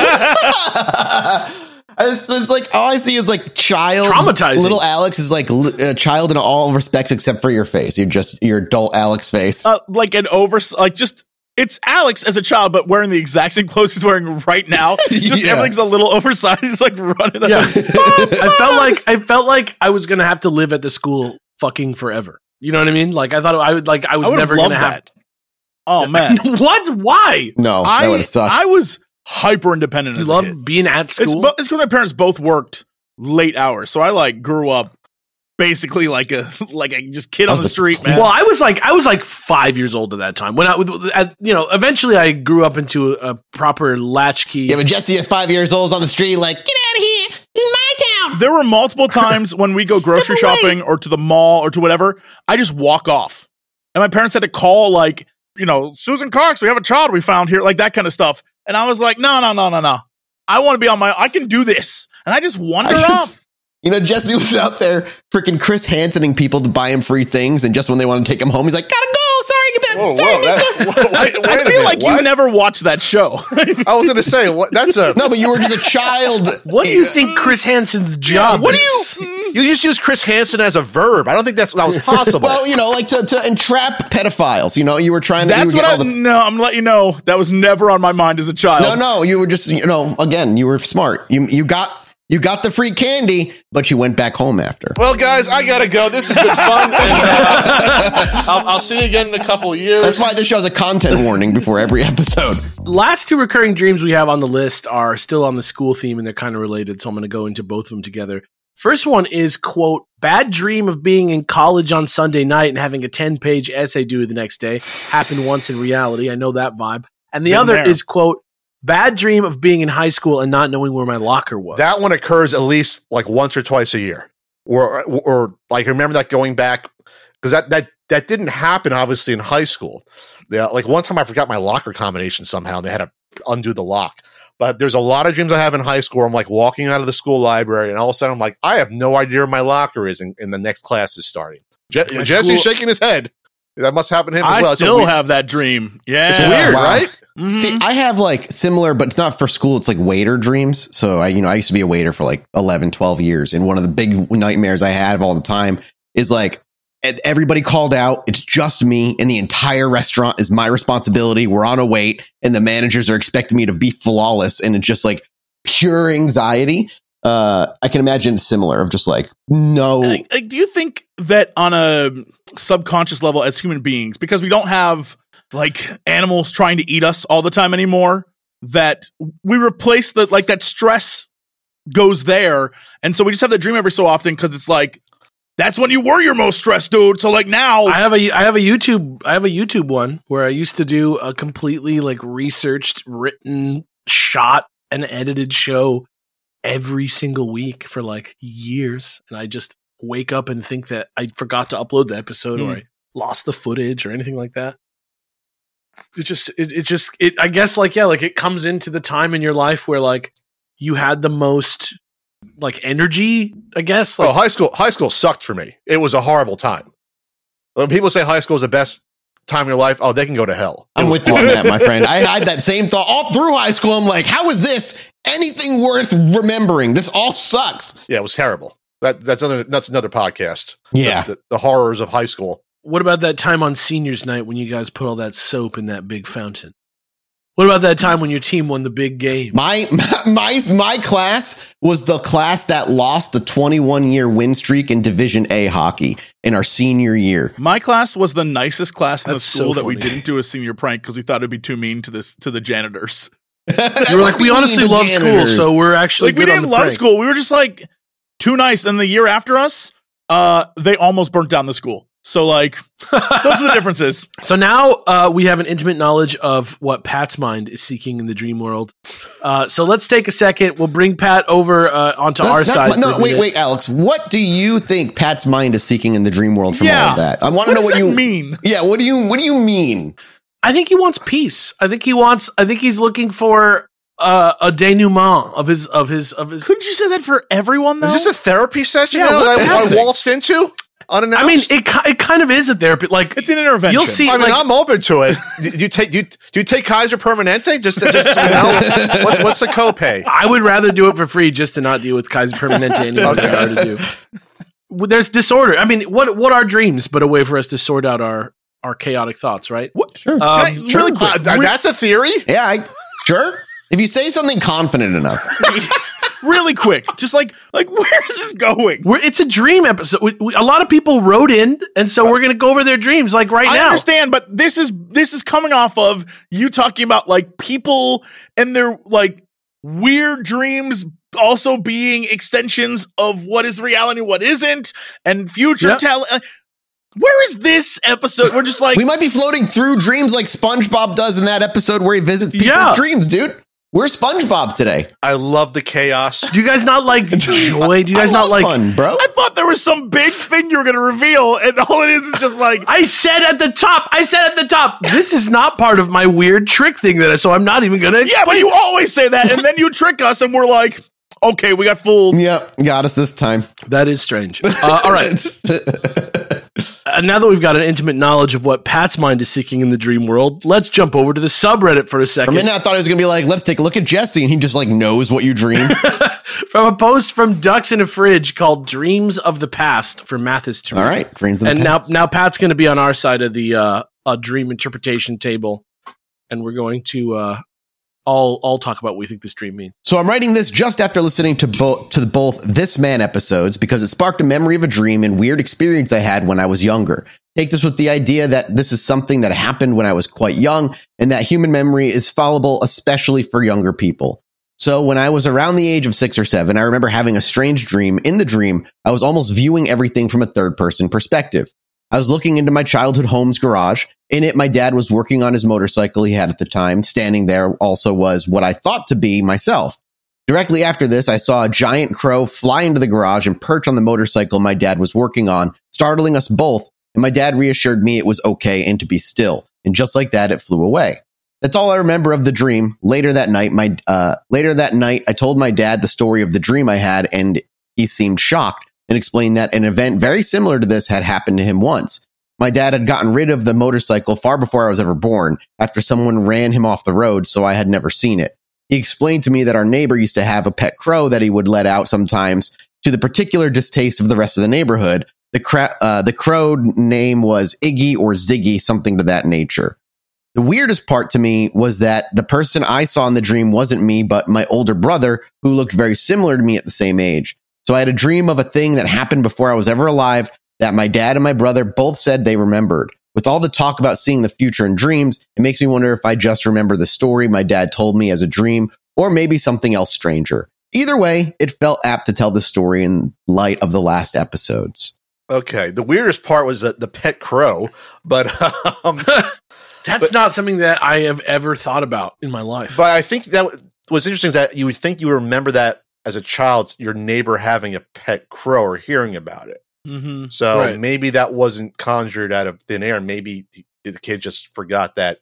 Speaker 1: I just, it's like all I see is like child
Speaker 2: Traumatizing.
Speaker 1: Little Alex is like li- a child in all respects except for your face. You're just your adult Alex face.
Speaker 3: Uh, like an over, like just it's Alex as a child, but wearing the exact same clothes he's wearing right now. Just
Speaker 1: Yeah.
Speaker 3: everything's a little oversized. He's like running.
Speaker 2: Yeah.
Speaker 3: Up.
Speaker 2: I felt like I felt like I was gonna have to live at the school fucking forever. You know what I mean? Like I thought I would like I was
Speaker 3: I would
Speaker 2: never
Speaker 3: have loved
Speaker 2: gonna have
Speaker 3: that. Oh man,
Speaker 2: What? Why?
Speaker 1: no, that
Speaker 3: I
Speaker 1: would have sucked.
Speaker 3: I was hyper independent.
Speaker 2: You
Speaker 3: as a
Speaker 2: love
Speaker 3: kid.
Speaker 2: being at
Speaker 3: It's
Speaker 2: school?
Speaker 3: bo- it's because my parents both worked late hours, so I like grew up basically like a like a just kid
Speaker 1: I
Speaker 3: on
Speaker 1: was
Speaker 3: the
Speaker 1: the
Speaker 3: street, man.
Speaker 2: Well, I was like I was like five years old at that time. When I with- at, you know, eventually I grew up into a, a proper latchkey.
Speaker 1: yeah, but Jesse at five years old is on the street like, get out of here. This is my town.
Speaker 3: There were multiple times when we go grocery
Speaker 1: Step away.
Speaker 3: shopping or to the mall or to whatever, I just walk off. And my parents had to call, like, you know, Susan Cox, we have a child we found here, like that kind of stuff. And I was like, no, no, no, no, no. I want to be on my, I can do this. And I just wander
Speaker 1: I just-
Speaker 3: off.
Speaker 1: You know, Jesse was out there freaking Chris Hansening people to buy him free things, and just when they want to take him home, he's like, gotta go. Sorry, get back.
Speaker 4: Whoa,
Speaker 1: Sorry,
Speaker 4: whoa,
Speaker 1: mister."
Speaker 4: that, wait, wait
Speaker 3: I
Speaker 4: a
Speaker 3: feel
Speaker 4: minute,
Speaker 3: like
Speaker 4: what?
Speaker 3: you never watched that show.
Speaker 4: I was going to say what that's a.
Speaker 1: No, but you were just a child.
Speaker 2: What do you think Chris Hansen's job
Speaker 3: what do
Speaker 2: is?
Speaker 3: you,
Speaker 4: You just use Chris Hansen as a verb. I don't think that's that was possible.
Speaker 1: Well, you know, like to, to entrap pedophiles. You know, you were trying to. you
Speaker 3: that's
Speaker 1: would
Speaker 3: what
Speaker 1: get
Speaker 3: I,
Speaker 1: all the,
Speaker 3: no, I'm letting you know. That was never on my mind as a child.
Speaker 1: No, no, you were just, you know, again, you were smart. You you got you got the free candy, but you went back home after.
Speaker 4: well, guys, I gotta go. This has been fun. And, uh, I'll, I'll see you again in a couple of years.
Speaker 1: That's why this show's a content warning before every episode.
Speaker 2: Last two recurring dreams we have on the list are still on the school theme and they're kind of related, so I'm going to go into both of them together. First one is, quote, bad dream of being in college on Sunday night and having a ten-page essay due the next day. Happened once in reality. I know that vibe. And the
Speaker 3: Been
Speaker 2: other
Speaker 3: there.
Speaker 2: is, quote, bad dream of being in high school and not knowing where my locker was.
Speaker 4: That one occurs at least like once or twice a year, or or, or like I remember that going back because that that that didn't happen obviously in high school. Yeah, like one time I forgot my locker combination somehow, and they had to undo the lock. But there's a lot of dreams I have in high school. Where I'm like walking out of the school library, and all of a sudden I'm like, I have no idea where my locker is, and, and the next class is starting. Je-
Speaker 2: My
Speaker 4: Jesse's
Speaker 2: school-
Speaker 4: shaking his head. That must happen to him as
Speaker 3: I
Speaker 4: well. It's a
Speaker 3: still
Speaker 4: weird-
Speaker 3: have that dream. Yeah.
Speaker 4: It's weird,
Speaker 1: Wow.
Speaker 4: right?
Speaker 3: Mhm.
Speaker 1: See, I have like similar, but it's not for school. It's like waiter dreams. So I, you know, I used to be a waiter for like eleven, twelve years. And one of the big nightmares I have all the time is like, e- everybody called out. It's just me, and the entire restaurant is my responsibility. We're on a wait, and the managers are expecting me to be flawless. And it's just like pure anxiety. Uh, I can imagine it's similar of just like, no.
Speaker 3: Like, like, do you think that on a subconscious level as human beings, because we don't have like animals trying to eat us all the time anymore, that we replace the like that stress goes there, and so we just have that dream every so often because it's like that's when you were your most stressed, dude. So like now,
Speaker 2: I have a I have a YouTube I have a YouTube one where I used to do a completely like researched, written, shot, and edited show every single week for like years, and I just wake up and think that I forgot to upload the episode
Speaker 3: Hmm.
Speaker 2: or I lost the footage or anything like that. it just it, it just it I guess like yeah like it comes into the time in your life where like you had the most like energy, I guess. Like,
Speaker 4: oh, high school high school sucked for me. It was a horrible time. When people say high school is the best time in your life, oh, they can go to hell.
Speaker 1: I'm with you on that, my friend. I had that same thought all through high school. I'm like, how is this anything worth remembering? This all sucks.
Speaker 4: Yeah, it was terrible. That that's another that's another podcast.
Speaker 1: Yeah.
Speaker 4: the, the horrors of high school.
Speaker 2: what about that time on seniors night when you guys put all that soap in that big fountain? What about that time when your team won the big game?
Speaker 1: My my my class was the class that lost the twenty-one year win streak in Division A hockey in our senior year.
Speaker 3: My class was the nicest class in
Speaker 2: That's
Speaker 3: the school
Speaker 2: so
Speaker 3: that we
Speaker 2: funny.
Speaker 3: didn't do a senior prank because we thought it'd be too mean to this to the janitors.
Speaker 2: You were like, we honestly love school, so we're actually
Speaker 3: Like we
Speaker 2: good on
Speaker 3: didn't
Speaker 2: the
Speaker 3: love
Speaker 2: prank.
Speaker 3: school. We were just like too nice. And the year after us, uh, they almost burnt down the school. So like, those are the differences.
Speaker 2: So now uh, we have an intimate knowledge of what Pat's mind is seeking in the dream world. Uh, so let's take a second. We'll bring Pat over uh, onto
Speaker 1: No,
Speaker 2: our
Speaker 1: no,
Speaker 2: side.
Speaker 1: No,
Speaker 2: for a
Speaker 1: wait,
Speaker 2: minute.
Speaker 1: wait, Alex. What do you think Pat's mind is seeking in the dream world from all
Speaker 3: Yeah.
Speaker 1: of that? I want to
Speaker 3: What
Speaker 1: know
Speaker 3: does
Speaker 1: what
Speaker 3: that
Speaker 1: you
Speaker 3: mean?
Speaker 1: Yeah, what do you what do you mean?
Speaker 2: I think he wants peace. I think he wants. I think he's looking for uh, a denouement of his of his of his.
Speaker 3: Couldn't you say that for everyone though?
Speaker 4: Is this a therapy session
Speaker 3: Yeah,
Speaker 4: now
Speaker 3: what's
Speaker 4: that I, I
Speaker 3: happening?
Speaker 4: waltzed into unannounced?
Speaker 2: I mean, it ki- it kind of is a therapy. Like
Speaker 3: It's an intervention.
Speaker 2: you'll see.
Speaker 4: I mean,
Speaker 2: like,
Speaker 4: I'm open to it. Do you take do you, do you take Kaiser Permanente? Just, to, just you know, what's what's the copay?
Speaker 2: I would rather do it for free just to not deal with Kaiser Permanente anymore than I to do. Well, there's disorder. I mean, what what are dreams but a way for us to sort out our our chaotic thoughts, right?
Speaker 3: What?
Speaker 1: Sure.
Speaker 3: Can I-
Speaker 2: Um,
Speaker 3: really quick.
Speaker 4: Uh, th- that's a theory.
Speaker 1: yeah, I, sure. If you say something confident enough.
Speaker 3: really quick. Just like like where is this going?
Speaker 2: We're, it's a dream episode. We, we, a lot of people wrote in, and so we're going to go over their dreams like right
Speaker 3: I
Speaker 2: now.
Speaker 3: understand, but this is this is coming off of you talking about like people and their like weird dreams also being extensions of what is reality, what isn't, and future
Speaker 2: Yep.
Speaker 3: tell. Uh, where is this episode? We're just like
Speaker 1: We might be floating through dreams like SpongeBob does in that episode where he visits people's
Speaker 2: Yeah.
Speaker 1: dreams, dude. We're SpongeBob today.
Speaker 4: I love the chaos.
Speaker 2: Do you guys not like joy? Do you guys
Speaker 1: I
Speaker 2: not
Speaker 1: love
Speaker 2: like?
Speaker 1: fun, bro?
Speaker 3: I thought there was some big thing you were going to reveal, and all it is is just like
Speaker 2: I said at the top. I said at the top. This is not part of my weird trick thing that I. So I'm not even going to
Speaker 3: yeah, but
Speaker 2: explain.
Speaker 3: you always say that, and then you trick us, and we're like, okay, we got fooled.
Speaker 1: Yep, got us this time.
Speaker 2: That is strange. Uh, all right. Uh, now that we've got an intimate knowledge of what Pat's mind is seeking in the dream world, let's jump over to the subreddit for a
Speaker 1: For a
Speaker 2: second.
Speaker 1: minute, I thought it was gonna be like, let's take a look at Jesse, and he just like knows what you dream.
Speaker 2: From a post from Ducks in a Fridge called "Dreams of the Past" for Mathis to
Speaker 1: All
Speaker 2: read.
Speaker 1: right, dreams. Of the
Speaker 2: And now,
Speaker 1: past.
Speaker 2: now Pat's going to be on our side of the uh, uh, dream interpretation table, and we're going to uh, all all talk about what we think this dream means.
Speaker 1: So I'm writing this just after listening to both to the both This Man episodes because it sparked a memory of a dream and weird experience I had when I was younger. Take this with the idea that this is something that happened when I was quite young and that human memory is fallible, especially for younger people. So when I was around the age of six or seven, I remember having a strange dream. In the dream, I was almost viewing everything from a third person perspective. I was looking into my childhood home's garage. In it, my dad was working on his motorcycle he had at the time. Standing there also was what I thought to be myself. Directly after this, I saw a giant crow fly into the garage and perch on the motorcycle my dad was working on, startling us both, and my dad reassured me it was okay and to be still. And just like that, it flew away. That's all I remember of the dream. Later that night, my uh, later that night, I told my dad the story of the dream I had, and he seemed shocked and explained that an event very similar to this had happened to him once. My dad had gotten rid of the motorcycle far before I was ever born, after someone ran him off the road, so I had never seen it. He explained to me that our neighbor used to have a pet crow that he would let out sometimes, to the particular distaste of the rest of the neighborhood. The, cra- uh, the crow name was Iggy or Ziggy, something to that nature. The weirdest part to me was that the person I saw in the dream wasn't me, but my older brother, who looked very similar to me at the same age. So I had a dream of a thing that happened before I was ever alive that my dad and my brother both said they remembered. With all the talk about seeing the future in dreams, it makes me wonder if I just remember the story my dad told me as a dream, or maybe something else stranger. Either way, it felt apt to tell the story in light of the last episodes.
Speaker 4: Okay, the weirdest part was the, the pet crow, but um,
Speaker 2: That's
Speaker 4: But-
Speaker 2: not something that I have ever thought about in my life.
Speaker 4: but I think that what's interesting is that you would think you would remember that as a child, your neighbor having a pet crow or hearing about it.
Speaker 3: Mm-hmm.
Speaker 4: So
Speaker 2: Right.
Speaker 4: maybe that wasn't conjured out of thin air. Maybe the, the kid just forgot that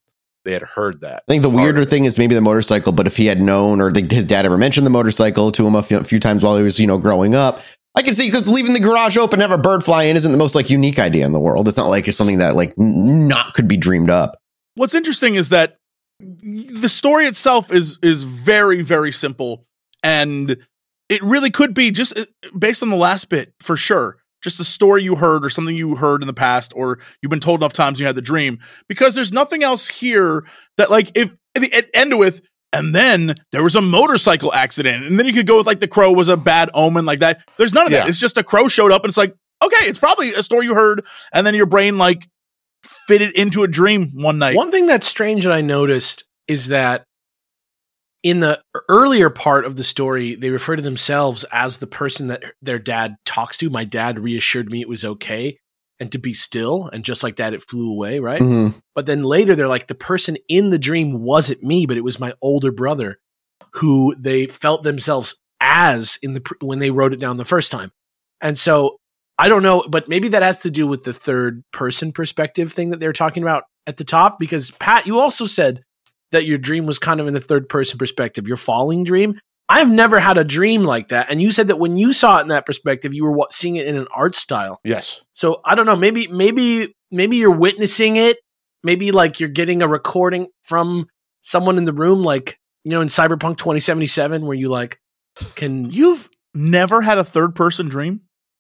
Speaker 4: they had heard that.
Speaker 1: I think the weirder
Speaker 4: part.
Speaker 1: thing is maybe the motorcycle, but if he had known or the, his dad ever mentioned the motorcycle to him a few, a few times while he was, you know, growing up, I can see because leaving the garage open, have a bird fly in isn't the most like unique idea in the world. It's not like it's something that like n- not could be dreamed up.
Speaker 3: What's interesting is that the story itself is is very, very simple, and it really could be just based on the last bit for sure. Just a story you heard or something you heard in the past, or you've been told enough times you had the dream, because there's nothing else here that like if it ended with, and then there was a motorcycle accident, and then you could go with like the crow was a bad omen like that. There's none of
Speaker 4: Yeah.
Speaker 3: that. It's just a crow showed up and it's like, okay, it's probably a story you heard. And then your brain like fit it into a dream one night.
Speaker 2: One thing that's strange that I noticed is that in the earlier part of the story, they refer to themselves as the person that their dad talks to. My dad reassured me it was okay and to be still. And just like that, it flew away, right?
Speaker 1: Mm-hmm.
Speaker 2: But then later, they're like, the person in the dream wasn't me, but it was my older brother who they felt themselves as in the when they wrote it down the first time. And so I don't know, but maybe that has to do with the third person perspective thing that they were talking about at the top. Because Pat, you also said that your dream was kind of in the third person perspective, your falling dream. I've never had a dream like that. And you said that when you saw it in that perspective, you were what, seeing it in an art style.
Speaker 4: Yes.
Speaker 2: So I don't know, maybe, maybe, maybe you're witnessing it. Maybe like you're getting a recording from someone in the room, like, you know, in Cyberpunk twenty seventy-seven, where you like can,
Speaker 3: You've never had a third person dream?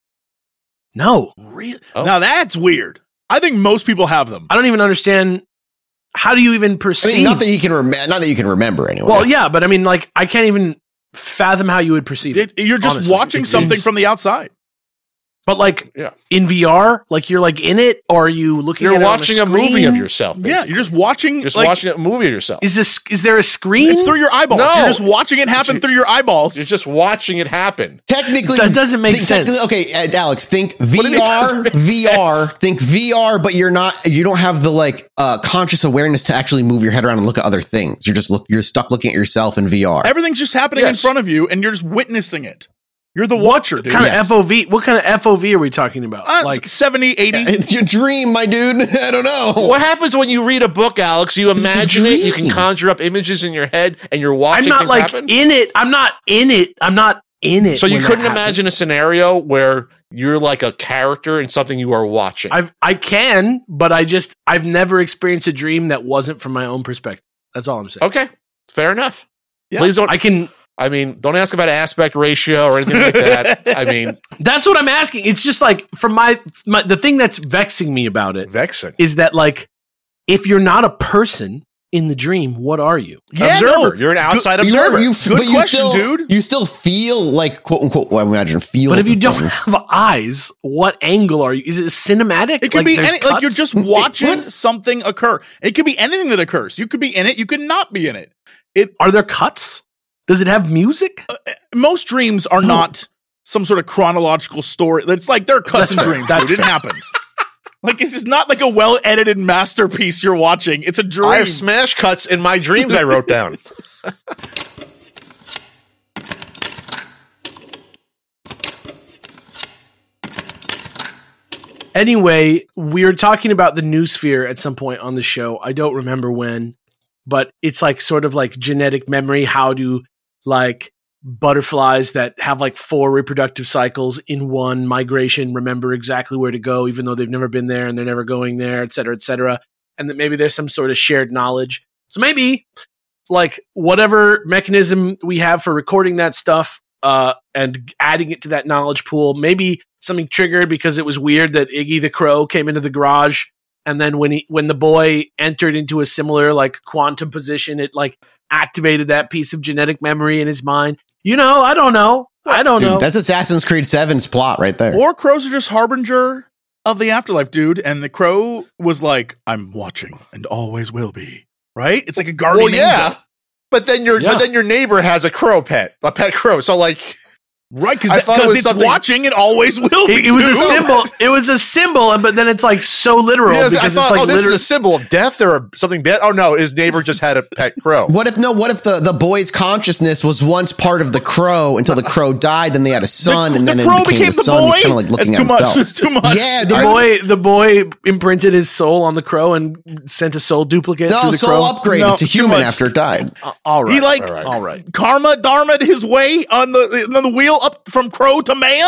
Speaker 2: no,
Speaker 3: Really?
Speaker 4: Oh.
Speaker 3: Now that's weird. I think most people have them.
Speaker 2: I don't even understand. How do you even
Speaker 1: I
Speaker 2: perceive?
Speaker 1: mean, not that you can remember, not that you can remember anyway.
Speaker 2: well, yeah, but I mean, like, I can't even fathom how you would perceive it.
Speaker 3: It, you're just
Speaker 2: honestly.
Speaker 3: watching
Speaker 2: It
Speaker 3: something
Speaker 2: seems-
Speaker 3: from the outside.
Speaker 2: But like
Speaker 4: Yeah.
Speaker 2: in V R, like you're like in it, or are you looking?
Speaker 4: You're
Speaker 2: at
Speaker 4: watching
Speaker 2: it
Speaker 4: a
Speaker 2: on a,
Speaker 4: movie
Speaker 2: screen?
Speaker 4: of yourself.
Speaker 3: Yeah,
Speaker 4: Basically.
Speaker 3: you're just watching.
Speaker 4: Just
Speaker 3: like,
Speaker 4: watching a movie of yourself.
Speaker 2: Is this? Is there a screen?
Speaker 3: It's through your eyeballs.
Speaker 4: No.
Speaker 3: You're just watching it happen
Speaker 4: You-
Speaker 3: through your eyeballs.
Speaker 4: You're just watching it happen.
Speaker 1: technically,
Speaker 2: That doesn't make
Speaker 1: think-
Speaker 2: sense.
Speaker 1: technically- Okay, uh, Alex, think
Speaker 4: do you mean it
Speaker 1: V R,
Speaker 4: doesn't make
Speaker 1: V R.
Speaker 4: sense?
Speaker 1: Think V R, but you're not. You don't have the like uh, conscious awareness to actually move your head around and look at other things. You're just look. You're stuck looking at yourself in V R.
Speaker 3: Everything's just happening
Speaker 4: Yes.
Speaker 3: in front of you, and you're just witnessing it. You're the
Speaker 2: What
Speaker 3: watcher, dude.
Speaker 2: kind
Speaker 1: Yes.
Speaker 2: of F O V? What kind of F O V are we talking about?
Speaker 3: Uh,
Speaker 2: like
Speaker 3: like seventy, eighty.
Speaker 1: It's your dream, my dude. I don't know.
Speaker 4: What happens when you read a book, Alex? You
Speaker 1: It's a
Speaker 4: imagine it. You can
Speaker 1: dream.
Speaker 4: conjure up images in your head, and you're
Speaker 2: I'm
Speaker 4: watching
Speaker 2: not
Speaker 4: things
Speaker 2: like
Speaker 4: happen.
Speaker 2: in it. I'm not in it. I'm not in it.
Speaker 4: So you
Speaker 2: when that
Speaker 4: couldn't
Speaker 2: happens.
Speaker 4: imagine a scenario where you're like a character in something you are watching.
Speaker 2: I I can, but I just I've never experienced a dream that wasn't from my own perspective. That's all I'm saying.
Speaker 4: Okay, fair enough.
Speaker 3: Yeah.
Speaker 4: Please don't.
Speaker 2: I can.
Speaker 4: I mean, don't ask about aspect ratio or anything like that. I mean,
Speaker 2: That's what I'm asking. It's just like from my, my the thing that's vexing me about it
Speaker 4: vexing.
Speaker 2: is that like if you're not a person in the dream, what are you?
Speaker 3: Yeah,
Speaker 4: observer.
Speaker 3: no.
Speaker 4: You're an outside
Speaker 1: You
Speaker 4: observer.
Speaker 1: are- you-
Speaker 3: Good
Speaker 1: but you
Speaker 3: question,
Speaker 1: still,
Speaker 3: dude.
Speaker 1: You still feel like quote unquote. Well, I imagine feel.
Speaker 2: But if you
Speaker 1: the
Speaker 2: don't
Speaker 1: things.
Speaker 2: have eyes, what angle are you? Is it cinematic?
Speaker 3: It could
Speaker 2: Like,
Speaker 3: be
Speaker 2: there's
Speaker 3: any, like you're
Speaker 2: cuts?
Speaker 3: just watching
Speaker 1: What?
Speaker 3: something occur. It could be anything that occurs. You could be in it. You could not be in it. It
Speaker 2: Are there cuts? Does it have music?
Speaker 3: most dreams are not some sort of chronological story. It's like there are cuts
Speaker 2: That's
Speaker 3: in
Speaker 2: fair.
Speaker 3: dreams.
Speaker 2: That's
Speaker 3: Dude. It happens. Like it's just not like a well edited masterpiece you're watching. It's a dream.
Speaker 4: I have smash cuts in my dreams I wrote down.
Speaker 2: Anyway, we were talking about the noosphere at some point on the show. I don't remember when, but it's like sort of like genetic memory. How do like butterflies that have like four reproductive cycles in one migration remember exactly where to go, even though they've never been there and they're never going there, et cetera, et cetera. And that maybe there's some sort of shared knowledge. So maybe like whatever mechanism we have for recording that stuff uh, and adding it to that knowledge pool, maybe something triggered because it was weird that Iggy the Crow came into the garage, and then when he when the boy entered into a similar like quantum position, it like activated that piece of genetic memory in his mind. You know, I don't know. I don't
Speaker 1: Dude,
Speaker 2: know.
Speaker 1: that's Assassin's Creed seven's plot right there.
Speaker 3: Or crows are just harbinger of the afterlife, dude. And the crow was like, "I'm watching and always will be." Right? It's like a guardian
Speaker 4: Well, yeah,
Speaker 3: angel.
Speaker 4: but then your
Speaker 2: Yeah.
Speaker 4: but then your neighbor has a crow pet, a pet crow. So like,
Speaker 3: Right,
Speaker 4: I thought it was
Speaker 3: it's
Speaker 4: something-
Speaker 3: watching and always will be.
Speaker 2: It, it was a
Speaker 3: dude.
Speaker 2: symbol. It was a symbol, but then it's like so literal
Speaker 4: Yes,
Speaker 2: because
Speaker 4: I thought,
Speaker 2: it's like
Speaker 4: oh, this
Speaker 2: literal-
Speaker 4: is a symbol of death or something bad. Oh no, his neighbor just had a pet crow.
Speaker 1: What if no? What if the, the boy's consciousness was once part of the crow until the crow died? Then they had a son,
Speaker 3: the,
Speaker 1: and then
Speaker 3: the
Speaker 1: it
Speaker 3: crow
Speaker 1: became,
Speaker 3: became
Speaker 1: the
Speaker 3: the
Speaker 1: son.
Speaker 3: boy.
Speaker 1: He's kind of like looking
Speaker 3: That's
Speaker 1: at
Speaker 3: too much.
Speaker 1: himself.
Speaker 3: That's too much.
Speaker 1: Yeah,
Speaker 2: The
Speaker 1: dude.
Speaker 2: boy, the boy imprinted his soul on the crow and sent a soul duplicate
Speaker 1: No,
Speaker 2: through the
Speaker 1: soul
Speaker 2: crow.
Speaker 1: upgraded
Speaker 3: No,
Speaker 1: to
Speaker 3: too
Speaker 1: human
Speaker 3: much.
Speaker 1: after it died.
Speaker 2: Uh, all right,
Speaker 3: He like
Speaker 4: all right.
Speaker 2: all right.
Speaker 3: karma dharma'd his way on the on the wheel up from crow to man.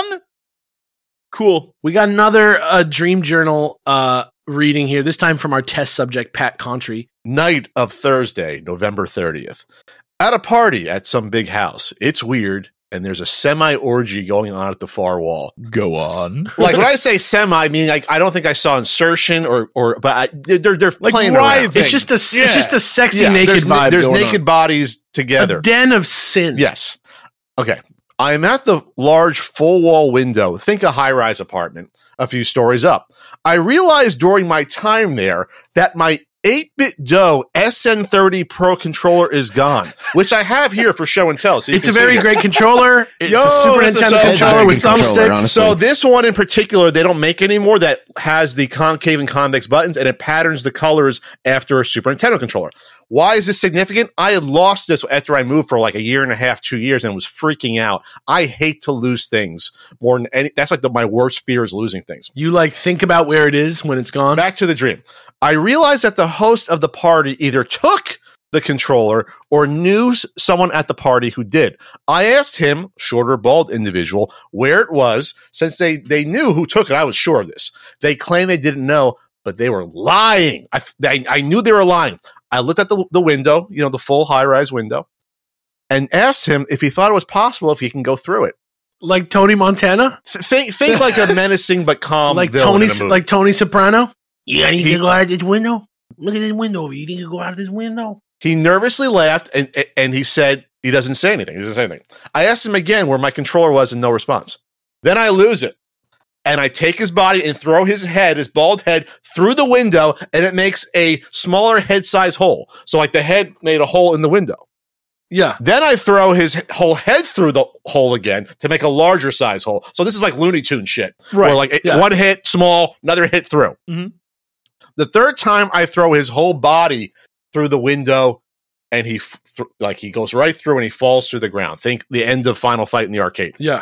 Speaker 3: Cool.
Speaker 2: We got another uh, Dream Journal uh, reading here. This time from our test subject, Pat Contry.
Speaker 4: Night of Thursday, November thirtieth. At a party at some big house. It's weird, and there's a semi-orgy going on at the far wall.
Speaker 3: Go on.
Speaker 4: Like, when I say semi, I mean, like, I don't think I saw insertion or, or but I, they're, they're
Speaker 3: Like
Speaker 4: playing
Speaker 3: writhing.
Speaker 4: around.
Speaker 2: It's just a,
Speaker 3: Yeah.
Speaker 2: it's just a sexy
Speaker 4: Yeah,
Speaker 2: naked
Speaker 4: there's,
Speaker 2: vibe.
Speaker 4: There's
Speaker 2: going
Speaker 4: naked
Speaker 2: on.
Speaker 4: bodies together.
Speaker 2: A den of sin.
Speaker 4: Yes. Okay. I'm at the large full wall window. Think a high rise apartment, a few stories up. I realized during my time there that my eight bit Doe S N thirty Pro controller is gone, which I have here for show and tell. So you
Speaker 2: It's a
Speaker 4: can see
Speaker 2: very
Speaker 4: it.
Speaker 2: great controller. It's
Speaker 3: Yo,
Speaker 2: a Super
Speaker 3: that's a
Speaker 2: Nintendo
Speaker 3: so-
Speaker 2: controller
Speaker 1: Good
Speaker 2: with
Speaker 1: controller,
Speaker 2: thumbsticks.
Speaker 1: honestly.
Speaker 4: So this one in particular, they don't make anymore that has the concave and convex buttons, and it patterns the colors after a Super Nintendo controller. Why is this significant? I had lost this after I moved for like a year and a half, two years, and was freaking out. I hate to lose things more than any. That's like the, my worst fear is losing things.
Speaker 2: You like think about where it is when it's gone.
Speaker 4: Back to the dream. I realized that the host of the party either took the controller or knew s- someone at the party who did. I asked him, shorter, bald individual, where it was. Since they, they knew who took it, I was sure of this. They claimed they didn't know, but they were lying. I, I, I knew they were lying. I looked at the, the window, you know, the full high-rise window, and asked him if he thought it was possible if he can go through it.
Speaker 2: Like Tony Montana,
Speaker 4: Th- Think, think like a menacing but calm
Speaker 2: like
Speaker 4: villain
Speaker 2: Tony,
Speaker 4: in a movie.
Speaker 2: like Tony Soprano.
Speaker 5: You think
Speaker 4: He-
Speaker 5: you can go out this window? Look at this window over here. You think you can go out this window?
Speaker 4: He nervously laughed and and he said he doesn't say anything. He doesn't say anything. I asked him again where my controller was and no response. Then I lose it. And I take his body and throw his head, his bald head, through the window, and it makes a smaller head size hole. So like the head made a hole in the window.
Speaker 2: Yeah,
Speaker 4: Then I throw his h- whole head through the hole again to make a larger size hole. So this is like Looney Tune shit.
Speaker 3: Right.
Speaker 4: Where like it-
Speaker 2: Yeah.
Speaker 4: one hit, small, another hit through.
Speaker 3: Mhm.
Speaker 4: The third time I throw his whole body through the window and he f- th- like he goes right through and he falls through the ground. Think the end of Final Fight in the arcade.
Speaker 2: yeah.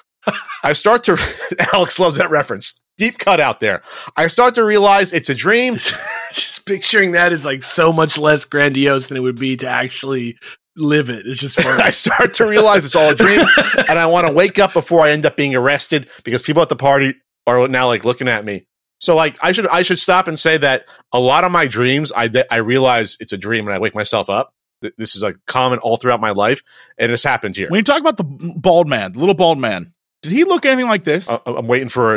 Speaker 4: I start to Alex loves that reference. Deep cut out there. I start to realize it's a dream.
Speaker 2: Just picturing that is like so much less grandiose than it would be to actually live it. It's just
Speaker 4: I
Speaker 2: fun.
Speaker 4: start to realize it's all a dream, and I want to wake up before I end up being arrested because people at the party are now like looking at me. So like I should I should stop and say that a lot of my dreams I I realize it's a dream and I wake myself up. Th- This is like common all throughout my life, and it's happened here.
Speaker 3: When you talk about the bald man, the little bald man, did he look anything like this?
Speaker 4: I- I'm waiting for a,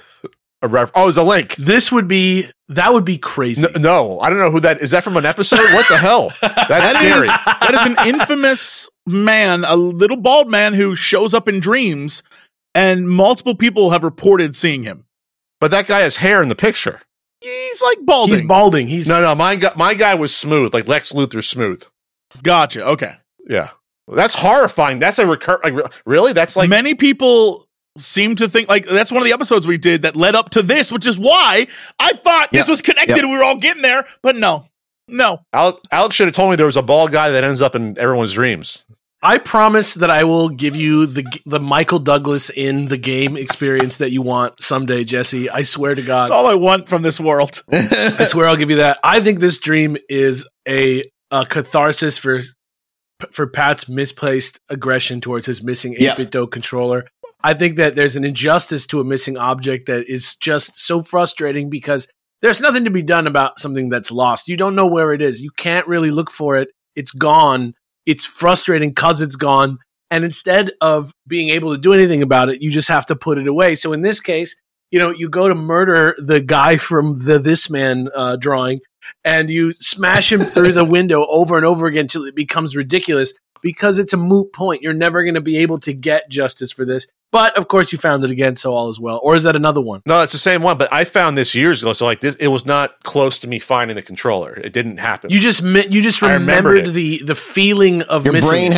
Speaker 4: a ref. Oh, it's a link.
Speaker 2: This would be that would be crazy.
Speaker 4: N- no, I don't know who that is. That from an episode? What the hell? That's
Speaker 3: That
Speaker 4: scary.
Speaker 3: is- that is an infamous man, a little bald man who shows up in dreams, and multiple people have reported seeing him.
Speaker 4: But that guy has hair in the picture.
Speaker 3: He's like balding.
Speaker 2: He's balding. He's
Speaker 4: No, no, my guy, my guy was smooth, like Lex Luthor smooth.
Speaker 3: Gotcha. Okay.
Speaker 4: Yeah, that's horrifying. That's a recur. Like, re- really? That's like
Speaker 3: Many people seem to think like that's one of the episodes we did that led up to this, which is why I thought this
Speaker 1: Yeah.
Speaker 3: was connected.
Speaker 1: Yeah.
Speaker 3: We were all getting there, but no, no.
Speaker 4: Alex, Alex should have told me there was a bald guy that ends up in everyone's dreams.
Speaker 2: I promise that I will give you the the Michael Douglas in the game experience that you want someday, Jesse. I swear to God.
Speaker 3: That's all I want from this world.
Speaker 2: I swear I'll give you that. I think this dream is a, a catharsis for for Pat's misplaced aggression towards his missing
Speaker 1: Yeah.
Speaker 2: eight-bit Do controller. I think that there's an injustice to a missing object that is just so frustrating because there's nothing to be done about something that's lost. You don't know where it is. You can't really look for it. It's gone. It's frustrating because it's gone. And instead of being able to do anything about it, you just have to put it away. So in this case, you know, you go to murder the guy from the This Man uh, drawing and you smash him through the window over and over again until it becomes ridiculous because it's a moot point. You're never going to be able to get justice for this. But of course you found it again, so all is well. Or is that another one?
Speaker 4: No, it's the same one, but I found this years ago. So like this, it was not close to me finding the controller. It didn't happen.
Speaker 2: You just mi- you just
Speaker 4: I remembered
Speaker 2: remembered
Speaker 4: it.
Speaker 2: the the feeling of
Speaker 1: Your
Speaker 2: missing
Speaker 1: brain
Speaker 2: it.
Speaker 1: had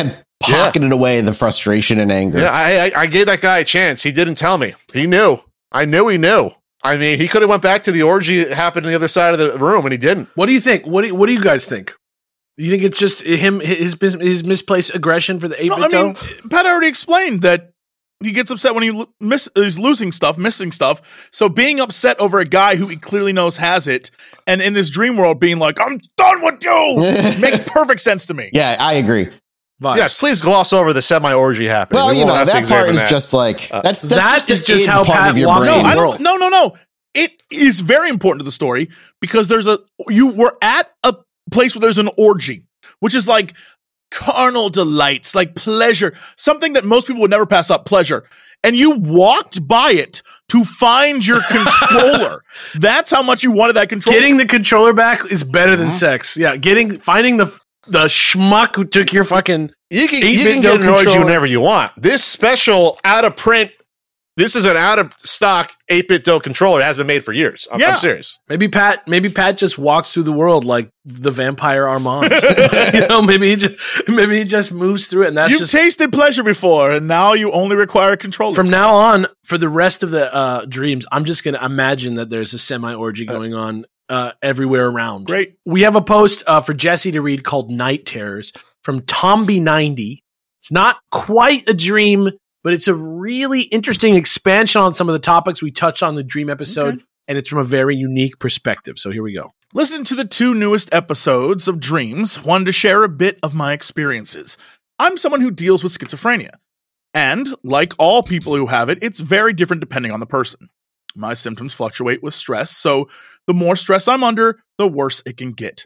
Speaker 1: pocketed away the frustration and anger.
Speaker 4: Yeah, I, I I gave that guy a chance. He didn't tell me. He knew. I knew he knew. I mean, he could have went back to the orgy that happened on the other side of the room, and he didn't.
Speaker 2: What do you think? What do you, what do you guys think? You think it's just him, his his misplaced aggression for the eight bit
Speaker 3: No, I mean,
Speaker 2: toe?
Speaker 3: Pat already explained that he gets upset when he lo- miss, he's losing stuff, missing stuff. So being upset over a guy who he clearly knows has it, and in this dream world being like, I'm done with you, makes perfect sense to me.
Speaker 1: Yeah, I agree.
Speaker 2: Vibes.
Speaker 4: Yes, please gloss over the semi-orgy happening.
Speaker 1: Well,
Speaker 4: We
Speaker 1: you
Speaker 4: won't
Speaker 1: know,
Speaker 4: have to
Speaker 1: that part
Speaker 4: examine
Speaker 1: is
Speaker 4: that.
Speaker 1: just like,
Speaker 4: Uh,
Speaker 1: that's, that's
Speaker 2: that
Speaker 1: just
Speaker 2: is
Speaker 1: the
Speaker 2: just
Speaker 1: id
Speaker 2: how
Speaker 1: part
Speaker 2: Pat
Speaker 1: of your
Speaker 2: walks
Speaker 1: brain.
Speaker 3: No, I
Speaker 2: world.
Speaker 3: don't. No, no, no. It is very important to the story because there's a you were at a place where there's an orgy, which is like carnal delights, like pleasure, something that most people would never pass up. Pleasure, and you walked by it to find your controller. That's how much you wanted that controller.
Speaker 2: Getting the controller back is better than sex. Yeah, getting finding the the schmuck who took your fucking
Speaker 4: You can,
Speaker 2: eight
Speaker 4: you
Speaker 2: bit
Speaker 4: can get an orgy
Speaker 2: controller.
Speaker 4: whenever you want. This special out of print, this is an out of stock eight bit dough controller. It has been made for years. I'm,
Speaker 3: Yeah.
Speaker 4: I'm serious.
Speaker 2: maybe Pat maybe Pat just walks through the world like the vampire Armand. You know, maybe he just maybe he just moves through it, and that's
Speaker 3: You've
Speaker 2: just
Speaker 3: tasted pleasure before, and now you only require a controller.
Speaker 2: from now on for the rest of the uh, dreams. I'm just gonna imagine that there's a semi orgy going on uh, everywhere around.
Speaker 3: Great.
Speaker 2: We have a post uh, for Jesse to read called Night Terrors from Tomby ninety. It's not quite a dream, but it's a really interesting expansion on some of the topics we touched on in the dream episode,
Speaker 3: Okay.
Speaker 2: and it's from a very unique perspective. So here we go.
Speaker 3: Listen to the two newest episodes of Dreams, wanted to share a bit of my experiences. I'm someone who deals with schizophrenia, and like all people who have it, it's very different depending on the person. My symptoms fluctuate with stress, so the more stress I'm under, the worse it can get.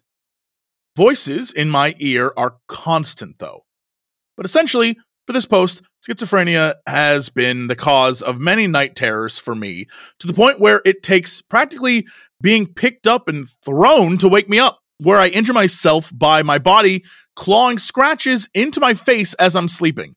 Speaker 3: Voices in my ear are constant, though. But essentially, for this post, schizophrenia has been the cause of many night terrors for me, to the point where it takes practically being picked up and thrown to wake me up, where I injure myself by my body clawing scratches into my face as I'm sleeping.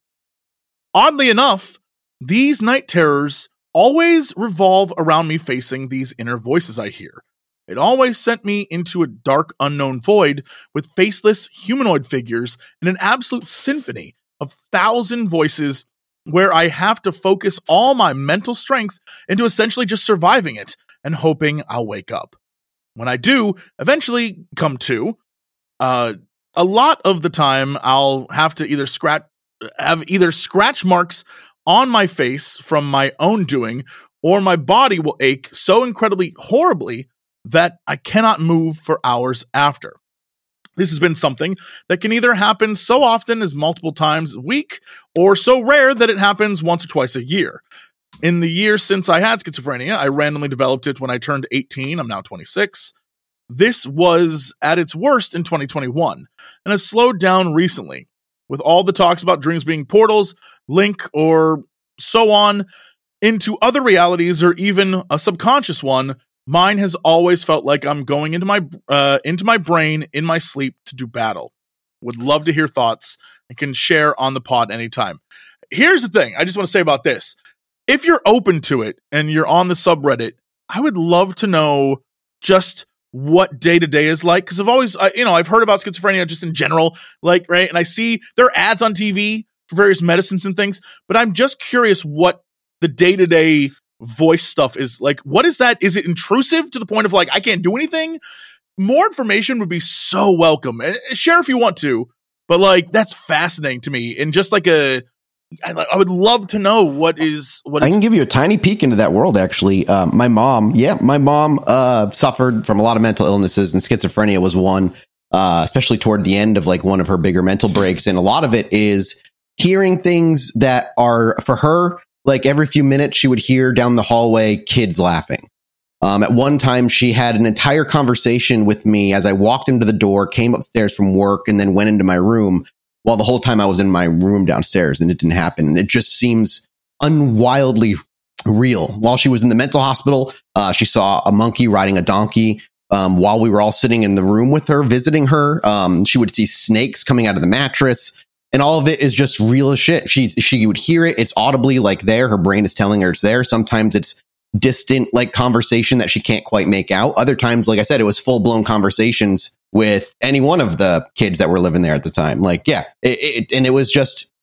Speaker 3: Oddly enough, these night terrors always revolve around me facing these inner voices I hear. It always sent me into a dark, unknown void with faceless humanoid figures and an absolute symphony of thousand voices where I have to focus all my mental strength into essentially just surviving it and hoping I'll wake up. When I do eventually come to, uh, a lot of the time I'll have to either scratch, have either scratch marks on my face from my own doing, or my body will ache so incredibly horribly that I cannot move for hours after. This has been something that can either happen so often as multiple times a week, or so rare that it happens once or twice a year. In the year since I had schizophrenia, I randomly developed it when I turned eighteen. I'm now twenty-six. This was at its worst in twenty twenty-one and has slowed down recently. With all the talks about dreams being portals, link, or so on into other realities, or even a subconscious one, mine has always felt like I'm going into my uh, into my brain in my sleep to do battle. Would love to hear thoughts and can share on the pod anytime. Here's the thing I just want to say about this. If you're open to it and you're on the subreddit, I would love to know just what day to day is like, because I've always, uh, you know, I've heard about schizophrenia just in general, like, right? And I see there are ads on T V for various medicines and things, but I'm just curious what the day to day voice stuff is like. What is that? Is it intrusive to the point of like, I can't do anything? More information would be so welcome. And share if you want to, but like, that's fascinating to me. And just like a, I, I would love to know what is, what
Speaker 1: I
Speaker 3: is,
Speaker 1: can give you a tiny peek into that world, actually. Um, my mom, yeah, my mom uh, suffered from a lot of mental illnesses, and schizophrenia was one, uh, especially toward the end of like one of her bigger mental breaks. And a lot of it is hearing things that are for her, like every few minutes she would hear down the hallway kids laughing. Um, at one time, she had an entire conversation with me as I walked into the door, came upstairs from work, and then went into my room. While the whole time I was in my room downstairs, and it didn't happen. It just seems unwildly real. While she was in the mental hospital, uh, she saw a monkey riding a donkey. Um, while we were all sitting in the room with her, visiting her, um, she would see snakes coming out of the mattress, and all of it is just real as shit. She she would hear it. It's audibly like there. Her brain is telling her it's there. Sometimes it's distant, like conversation that she can't quite make out. Other times, like I said, it was full blown conversations with any one of the kids that were living there at the time. Like, yeah, it, it, and it was just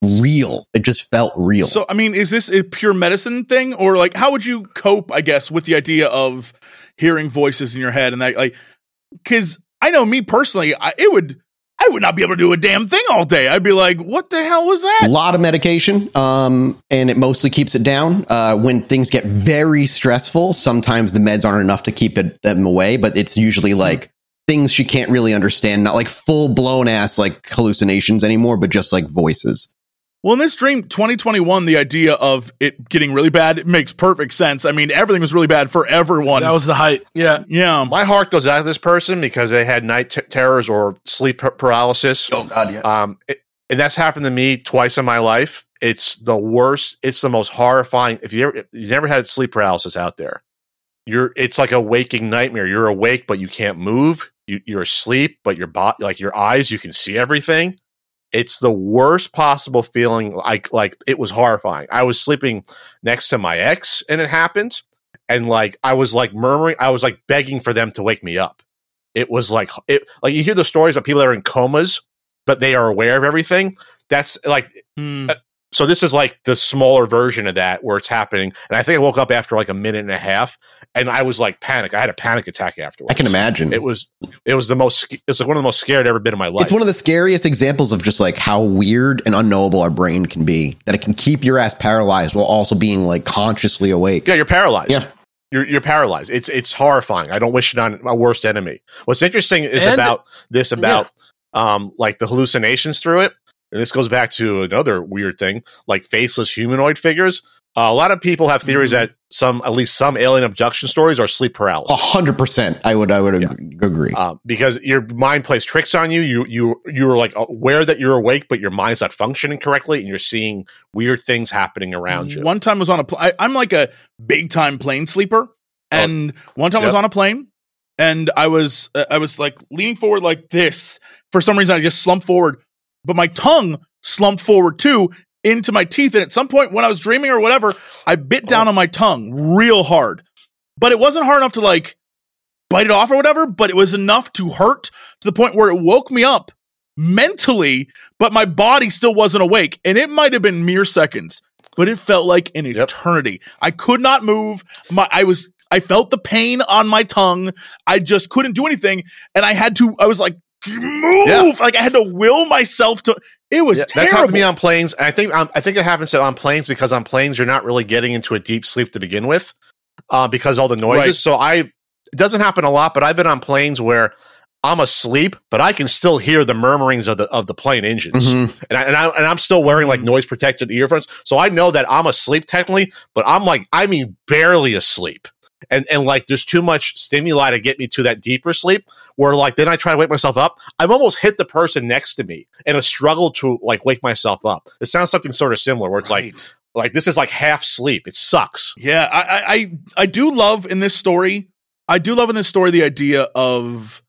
Speaker 1: real. It just felt real.
Speaker 3: So, I mean, is this a pure medicine thing, or like, how would you cope, I guess, with the idea of hearing voices in your head and that, like, because I know me personally, I, it would, I would not be able to do a damn thing all day. I'd be like, what the hell was that?
Speaker 1: A lot of medication, um, and it mostly keeps it down. Uh, when things get very stressful, sometimes the meds aren't enough to keep it, them away, but it's usually like things she can't really understand, not like full blown ass like hallucinations anymore, but just like voices.
Speaker 3: Well, in this dream, twenty twenty-one, the idea of it getting really bad, it makes perfect sense. I mean, everything was really bad for everyone.
Speaker 2: That was the height. Yeah.
Speaker 3: Yeah.
Speaker 4: My heart goes out to this person because they had night t- terrors or sleep p- paralysis.
Speaker 1: Oh God, yeah.
Speaker 4: Um, it, and that's happened to me twice in my life. It's the worst. It's the most horrifying. If you ever, if you never had sleep paralysis out there, you're. It's like a waking nightmare. You're awake, but you can't move. You, you're asleep, but your body, like your eyes, you can see everything. It's the worst possible feeling. Like, like it was horrifying. I was sleeping next to my ex and it happened. And like, I was like murmuring, I was like begging for them to wake me up. It was like, it, like you hear the stories of people that are in comas, but they are aware of everything. That's like,
Speaker 3: Hmm.
Speaker 4: uh, so this is like the smaller version of that where it's happening. And I think I woke up after like a minute and a half and I was like panic. I had a panic attack afterwards.
Speaker 1: I can imagine.
Speaker 4: It was, it was the most, it's like one of the most scared I've ever been in my life.
Speaker 1: It's one of the scariest examples of just like how weird and unknowable our brain can be, that it can keep your ass paralyzed while also being like consciously awake.
Speaker 4: Yeah, you're paralyzed.
Speaker 1: Yeah.
Speaker 4: You're you're paralyzed. It's it's horrifying. I don't wish it on my worst enemy. What's interesting is
Speaker 2: And-
Speaker 4: about this about um like the hallucinations through it. And this goes back to another weird thing, like faceless humanoid figures. Uh, a lot of people have theories
Speaker 3: Mhm.
Speaker 4: that some, at least some alien abduction stories are sleep
Speaker 1: A
Speaker 4: paralysis.
Speaker 1: hundred percent. I would, I would
Speaker 4: Yeah.
Speaker 1: ag- agree.
Speaker 4: Uh, because your mind plays tricks on you. You you you're like aware that you're awake, but your mind's not functioning correctly, and you're seeing weird things happening around you.
Speaker 3: One time I was on a plane. I'm like a big time plane sleeper. And one time I was
Speaker 4: Yep.
Speaker 3: on a plane and I was, uh, I was like leaning forward like this. For some reason, I just slumped forward, but my tongue slumped forward too into my teeth. And at some point when I was dreaming or whatever, I bit down
Speaker 4: Oh.
Speaker 3: on my tongue real hard, but it wasn't hard enough to like bite it off or whatever, but it was enough to hurt to the point where it woke me up mentally, but my body still wasn't awake. And it might have been mere seconds, but it felt like an
Speaker 4: Yep.
Speaker 3: eternity. I could not move. My, I was, I felt the pain on my tongue. I just couldn't do anything. And I had to, I was like, move.
Speaker 4: Yeah.
Speaker 3: Like I had to will myself to, it was
Speaker 4: Yeah,
Speaker 3: terrible.
Speaker 4: that's happened to me on planes. And I think um, I think it happens on planes because on planes you're not really getting into a deep sleep to begin with, uh, because all the noises.
Speaker 3: Right.
Speaker 4: So I, it doesn't happen a lot, but I've been on planes where I'm asleep, but I can still hear the murmurings of the of the plane engines,
Speaker 1: Mhm.
Speaker 4: and I, and I and I'm still wearing like noise protected earphones, so I know that I'm asleep technically, but I'm like I mean barely asleep. And and like there's too much stimuli to get me to that deeper sleep where like then I try to wake myself up. I've almost hit the person next to me in a struggle to like wake myself up. It sounds something sort of similar where it's like
Speaker 3: Right.
Speaker 4: like this is like half sleep. It sucks.
Speaker 3: Yeah, I, I, I, I do love in this story. I do love in this story the idea of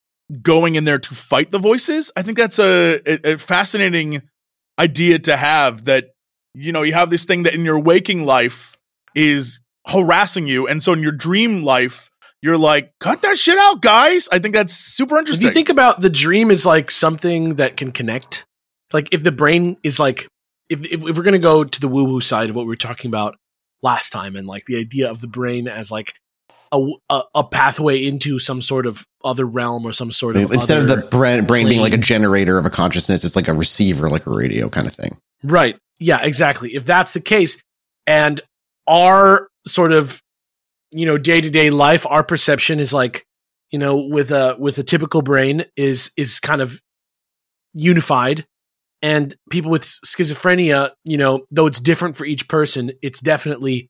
Speaker 3: going in there to fight the voices. I think that's a, a, a fascinating idea to have. That you know you have this thing that in your waking life is harassing you, and so in your dream life you're like, cut that shit out, guys. I think that's super
Speaker 2: If
Speaker 3: interesting.
Speaker 2: you think about the dream as like something that can connect, like if the brain is like, if if, if we're gonna go to the woo woo side of what we were talking about last time, and like the idea of the brain as like a a, a pathway into some sort of other realm or some sort of
Speaker 1: Instead of
Speaker 2: other
Speaker 1: the brain, brain being like a
Speaker 2: plane.
Speaker 1: generator of a consciousness, it's like a receiver, like a radio kind of thing.
Speaker 2: Right. Yeah, exactly. If that's the case, and our sort of, you know, day-to-day life, our perception is like, you know, with a with a typical brain is is kind of unified, and people with schizophrenia, you know, though it's different for each person, it's definitely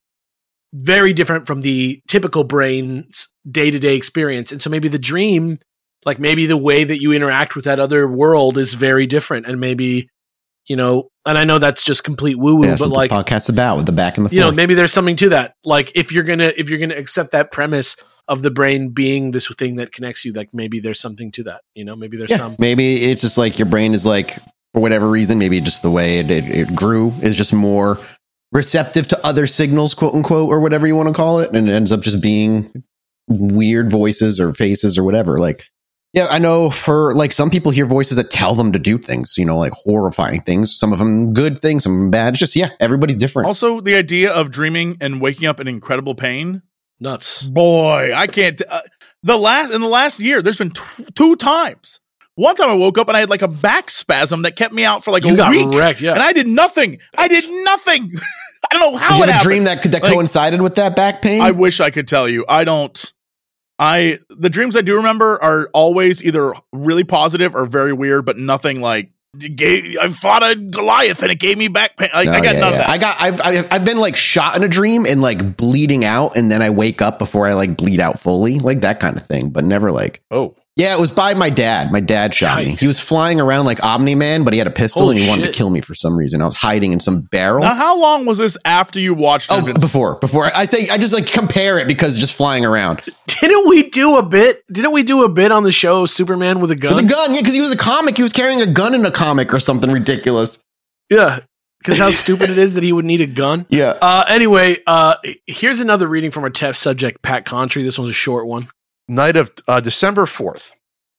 Speaker 2: very different from the typical brain's day-to-day experience. And so maybe the dream, like maybe the way that you interact with that other world is very different, and maybe, you know, and I know that's just complete woo-woo,
Speaker 1: Yeah, that's
Speaker 2: but
Speaker 1: what
Speaker 2: like,
Speaker 1: the podcast's about, with the back and the
Speaker 2: you know,
Speaker 1: forth.
Speaker 2: maybe there's something to that. Like if you're gonna if you're gonna accept that premise of the brain being this thing that connects you, like maybe there's something to that. You know, maybe there's
Speaker 1: Yeah,
Speaker 2: some.
Speaker 1: maybe it's just like your brain is like, for whatever reason, maybe just the way it, it, it grew is just more receptive to other signals, quote unquote, or whatever you want to call it, and it ends up just being weird voices or faces or whatever. Like Yeah, I know for like some people hear voices that tell them to do things, you know, like horrifying things. Some of them good things, some of them bad. It's just, yeah, everybody's different.
Speaker 3: Also, the idea of dreaming and waking up in incredible pain.
Speaker 2: Nuts.
Speaker 3: Boy, I can't. Uh, the last in the last year, there's been t- two times. One time I woke up and I had like a back spasm that kept me out for like
Speaker 2: You
Speaker 3: a
Speaker 2: got
Speaker 3: week,
Speaker 2: wrecked, yeah.
Speaker 3: and I did nothing. I did nothing. I don't know how
Speaker 1: you
Speaker 3: it
Speaker 1: had a
Speaker 3: happened.
Speaker 1: dream that could that
Speaker 3: Like,
Speaker 1: coincided with that back pain?
Speaker 3: I wish I could tell you. I don't. I the dreams I do remember are always either really positive or very weird, but nothing like gave, I fought a Goliath and it gave me back pain. Like,
Speaker 1: No,
Speaker 3: I got
Speaker 1: yeah,
Speaker 3: none
Speaker 1: yeah.
Speaker 3: of that.
Speaker 1: I got I've, I've I've been like shot in a dream and like bleeding out, and then I wake up before I like bleed out fully, like that kind of thing, but never like.
Speaker 4: Oh,
Speaker 1: Yeah, it was by my dad. My dad shot me.
Speaker 2: Yikes.
Speaker 1: He was flying around like Omni-Man, but he had a pistol
Speaker 2: Holy
Speaker 1: and he wanted
Speaker 2: shit.
Speaker 1: to kill me for some reason. I was hiding in some barrel.
Speaker 3: Now, how long was this after you watched?
Speaker 1: Oh,
Speaker 3: Invincible?
Speaker 1: before, before I say, I just like compare it because just flying around
Speaker 2: Didn't we do a bit? Didn't we do a bit on the show Superman with a gun?
Speaker 1: with a gun. Yeah, because he was a comic. He was carrying a gun in a comic or something ridiculous.
Speaker 2: Yeah, because how stupid it is that he would need a gun.
Speaker 1: Yeah.
Speaker 2: Uh, anyway, uh, here's another reading from our test subject, Pat Contry. This one's a short one.
Speaker 4: night of uh, December fourth.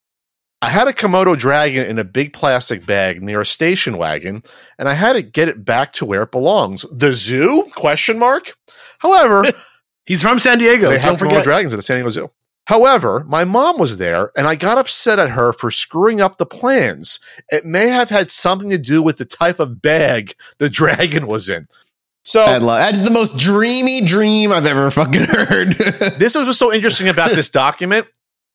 Speaker 4: I had a Komodo dragon in a big plastic bag near a station wagon, and I had to get it back to where it belongs. The zoo? Question mark. However,
Speaker 2: He's from San Diego.
Speaker 4: they
Speaker 2: Don't
Speaker 4: have Komodo
Speaker 2: forget.
Speaker 4: dragons at the San Diego Zoo. However, my mom was there, and I got upset at her for screwing up the plans. It may have had something to do with the type of bag the dragon was in. So
Speaker 1: I love, that's the most dreamy dream I've ever fucking heard.
Speaker 4: this is what's so interesting about this document.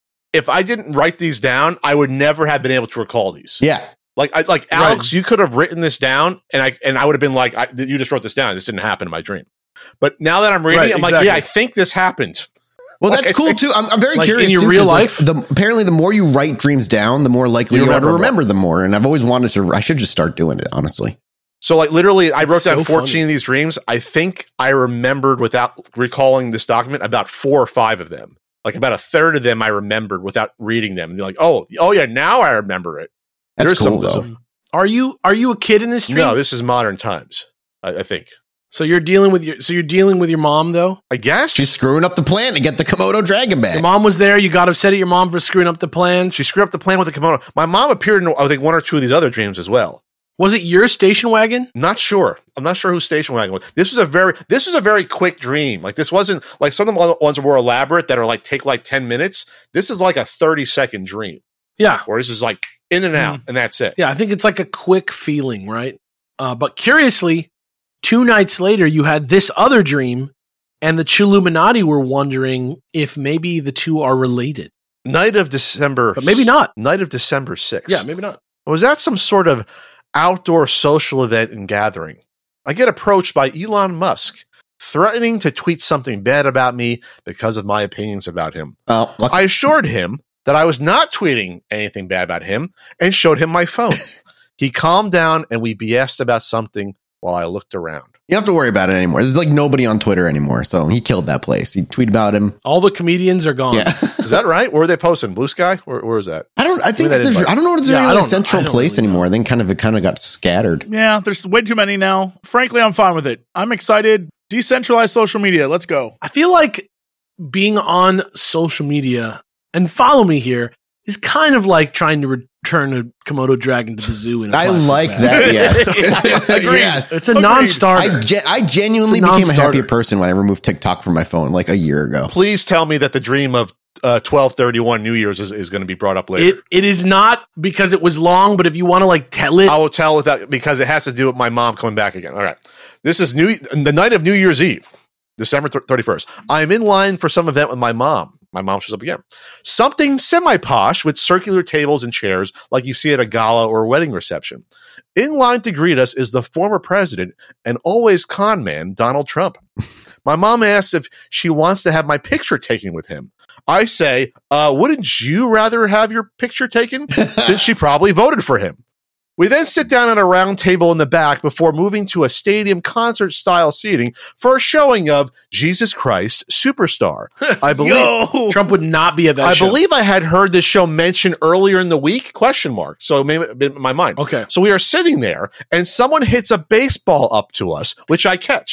Speaker 4: If I didn't write these down, I would never have been able to recall these.
Speaker 1: yeah.
Speaker 4: Like, I, like Alex, you could have written this down, and I and I would have been like, I, "You just wrote this down. This didn't happen in my dream." But now that I'm reading,
Speaker 2: Right,
Speaker 4: I'm like,
Speaker 2: exactly.
Speaker 4: "Yeah, I think this happened."
Speaker 1: Well,
Speaker 4: Like,
Speaker 1: that's cool too. I'm, I'm very
Speaker 2: Like,
Speaker 1: curious
Speaker 2: in your
Speaker 1: too,
Speaker 2: real
Speaker 1: 'cause, like,
Speaker 2: life?
Speaker 1: the, apparently, the more you write dreams down, the more likely
Speaker 4: You
Speaker 1: you, are to
Speaker 4: remember more.
Speaker 1: remember them more. And I've always wanted to. I should just start doing it. Honestly.
Speaker 4: So, like, literally, I
Speaker 2: It's
Speaker 4: wrote down
Speaker 2: so
Speaker 4: fourteen
Speaker 2: funny.
Speaker 4: of these dreams. I think I remembered without recalling this document about four or five of them. Like about a third of them, I remembered without reading them. And you're like, "Oh, oh yeah, now I remember it."
Speaker 1: That's
Speaker 4: There's
Speaker 1: cool
Speaker 4: some-
Speaker 1: though.
Speaker 2: Are you are you a kid in this dream?
Speaker 4: No, this is modern times. I, I think.
Speaker 2: So you're dealing with your so you're dealing with your mom though.
Speaker 4: I guess
Speaker 1: She's screwing up the plan to get the Komodo dragon back.
Speaker 2: Your mom was there. You got upset at your mom for screwing up the plans.
Speaker 4: she screwed up the plan with the kimono. My mom appeared in, I think, one or two of these other dreams as well.
Speaker 2: Was it your station wagon?
Speaker 4: Not sure. I'm not sure who station wagon was. This was a very this was a very quick dream. Like this wasn't like some of the other ones were elaborate that are like take like ten minutes. This is like a thirty second dream
Speaker 2: Yeah,
Speaker 4: where this is like in and out and that's it.
Speaker 2: yeah. I think it's like a quick feeling, right? Uh, but curiously, two nights later, you had this other dream, and the Chilluminati were wondering if maybe the two are related,
Speaker 4: Night of December,
Speaker 2: but maybe not.
Speaker 4: Night of December sixth.
Speaker 2: Yeah, maybe not.
Speaker 4: Was that some sort of outdoor social event and gathering? I get approached by Elon Musk, threatening to tweet something bad about me because of my opinions about him.
Speaker 1: Oh, lucky-
Speaker 4: I assured him that I was not tweeting anything bad about him and showed him my phone. He calmed down and we B S'd about something while I looked around.
Speaker 1: you don't have to worry about it anymore. There's like nobody on Twitter anymore, so he killed that place. He tweeted about him.
Speaker 2: All the comedians are gone.
Speaker 1: Yeah.
Speaker 4: Is that right? Where are they posting? Blue Sky? Where, where is that?
Speaker 1: I don't. I think
Speaker 4: that
Speaker 1: there's.
Speaker 4: invite.
Speaker 1: I don't know if there's
Speaker 2: Yeah,
Speaker 1: any
Speaker 2: I
Speaker 1: like
Speaker 2: don't-
Speaker 1: central
Speaker 2: I don't
Speaker 1: place
Speaker 2: really know.
Speaker 1: anymore. I think kind of it kind of got scattered.
Speaker 3: Yeah, there's way too many now. Frankly, I'm fine with it. I'm excited. Decentralized social media. Let's go.
Speaker 2: I feel like being on social media and follow me here is kind of like trying to return a Komodo dragon to the zoo. In a
Speaker 1: I
Speaker 2: plastic
Speaker 1: like
Speaker 2: bag.
Speaker 1: that. Yes.
Speaker 3: Agreed.
Speaker 1: yes.
Speaker 2: It's a
Speaker 3: Agreed.
Speaker 2: non-starter.
Speaker 1: I, ge- I genuinely
Speaker 2: It's a
Speaker 1: became a
Speaker 2: non-starter.
Speaker 1: happier person when I removed TikTok from my phone like a year ago.
Speaker 4: Please tell me that the dream of uh, twelve thirty-one New Year's is, is going to be brought up later.
Speaker 2: It it is not because it was long, but if you want to like tell it,
Speaker 4: I will tell without because it has to do with my mom coming back again. All right. This is new the night of New Year's Eve, December thirty-first. I'm in line for some event with my mom. My mom shows up again. Something semi-posh with circular tables and chairs like you see at a gala or a wedding reception. In line to greet us is the former president and always con man, Donald Trump. My mom asks if she wants to have my picture taken with him. I say, uh, wouldn't you rather have your picture taken? Since she probably voted for him. We then sit down at a round table in the back before moving to a stadium concert style seating for a showing of Jesus Christ Superstar. I believe
Speaker 3: Yo,
Speaker 2: Trump would not be at that
Speaker 4: I
Speaker 2: show.
Speaker 4: believe I had heard this show mentioned earlier in the week, question mark. So maybe it been in my mind.
Speaker 2: Okay.
Speaker 4: So we are sitting there and someone hits a baseball up to us, which I catch.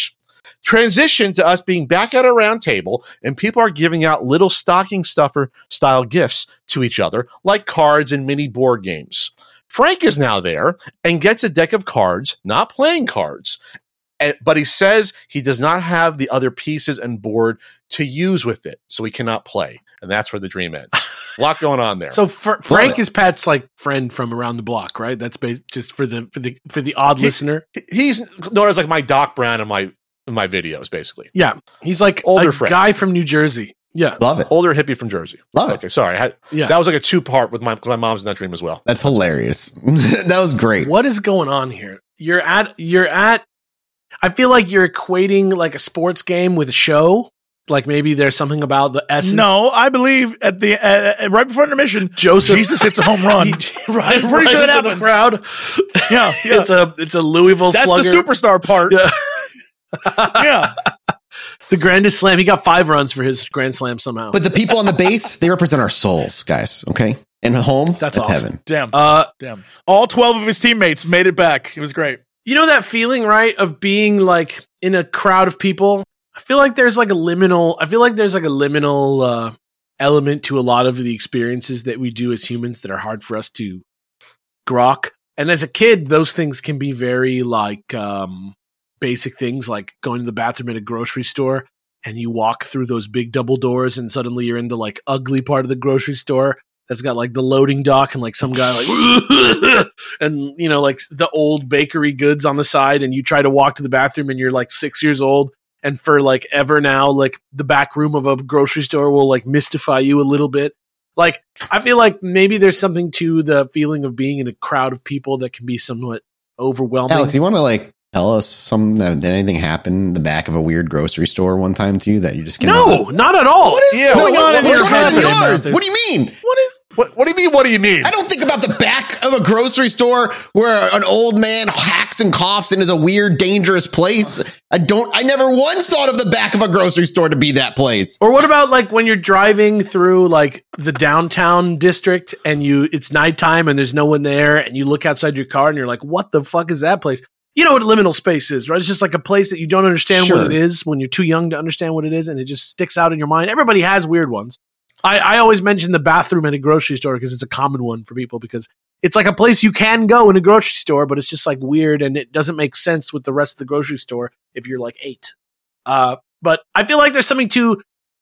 Speaker 4: Transition to us being back at a round table, and people are giving out little stocking stuffer style gifts to each other, like cards and mini board games. Frank is now there and gets a deck of cards, not playing cards. And, but he says he does not have the other pieces and board to use with it, so he cannot play. And that's where the dream ends. A lot going on there.
Speaker 2: So Fr- Frank is Pat's like friend from around the block, right? That's bas- just for the for the for the odd
Speaker 4: He-
Speaker 2: listener.
Speaker 4: He's known as like my Doc Brown in my in my videos, basically.
Speaker 2: Yeah, he's like
Speaker 4: Older
Speaker 2: a
Speaker 4: friend.
Speaker 2: guy from New Jersey. Yeah,
Speaker 1: Love it.
Speaker 4: Older hippie from Jersey.
Speaker 1: Love it.
Speaker 4: Okay, sorry. I had,
Speaker 2: yeah.
Speaker 4: That was like a two part with my 'cause my mom's in that dream as well.
Speaker 1: That's hilarious. That was great.
Speaker 2: What is going on here? You're at you're at. I feel like you're equating like a sports game with a show. Like maybe there's something about the essence.
Speaker 3: No, I believe at the uh, right before intermission,
Speaker 2: Joseph
Speaker 3: Jesus hits a home run.
Speaker 2: He- right,
Speaker 3: I'm pretty
Speaker 2: right
Speaker 3: sure that
Speaker 2: into the
Speaker 3: happens.
Speaker 2: crowd.
Speaker 3: Yeah, yeah.
Speaker 2: It's a it's a Louisville
Speaker 3: That's
Speaker 2: slugger.
Speaker 3: the superstar part.
Speaker 2: Yeah.
Speaker 3: Yeah.
Speaker 2: The grandest slam. He got five runs for his grand slam somehow.
Speaker 1: But the people on the base, they represent our souls, guys. Okay? And home,
Speaker 2: That's
Speaker 1: that's,
Speaker 2: awesome.
Speaker 1: heaven.
Speaker 3: Damn.
Speaker 2: uh,
Speaker 3: Damn. All twelve of his teammates made it back. It was great.
Speaker 2: you know that feeling, right, of being like in a crowd of people? I feel like there's like a liminal. I feel like there's like a liminal uh, element to a lot of the experiences that we do as humans that are hard for us to grok. And as a kid, those things can be very like um, basic things, like going to the bathroom at a grocery store, and you walk through those big double doors, and suddenly you're in the like ugly part of the grocery store that's got like the loading dock and like some guy like and you know like the old bakery goods on the side, and you try to walk to the bathroom and you're like six years old, and for like ever now like the back room of a grocery store will like mystify you a little bit. Like I feel like maybe there's something to the feeling of being in a crowd of people that can be somewhat overwhelming.
Speaker 1: Alex, you want to like tell us something that did anything happen in the back of a weird grocery store one time to you that you just can't?
Speaker 2: No, not at all.
Speaker 3: What is
Speaker 4: Yeah,
Speaker 3: going
Speaker 1: what's,
Speaker 3: on in
Speaker 1: what's
Speaker 3: your
Speaker 1: going on
Speaker 3: head?
Speaker 1: in
Speaker 3: today,
Speaker 1: yours?
Speaker 3: Mathis?
Speaker 1: What do you mean?
Speaker 3: What is?
Speaker 4: What, what do you mean? What do you mean?
Speaker 1: I don't think about the back of a grocery store where an old man hacks and coughs and is a weird, dangerous place. I don't, I never once thought of the back of a grocery store to be that place.
Speaker 2: Or what about like when you're driving through like the downtown district and you it's nighttime and there's no one there, and you look outside your car and you're like, what the fuck is that place? You know what liminal space is, right? It's just like a place that you don't understand
Speaker 1: Sure.
Speaker 2: what it is when you're too young to understand what it is, and it just sticks out in your mind. Everybody has weird ones. I, I always mention the bathroom at a grocery store because it's a common one for people, because it's like a place you can go in a grocery store, but it's just like weird and it doesn't make sense with the rest of the grocery store if you're like eight. Uh, but I feel like there's something to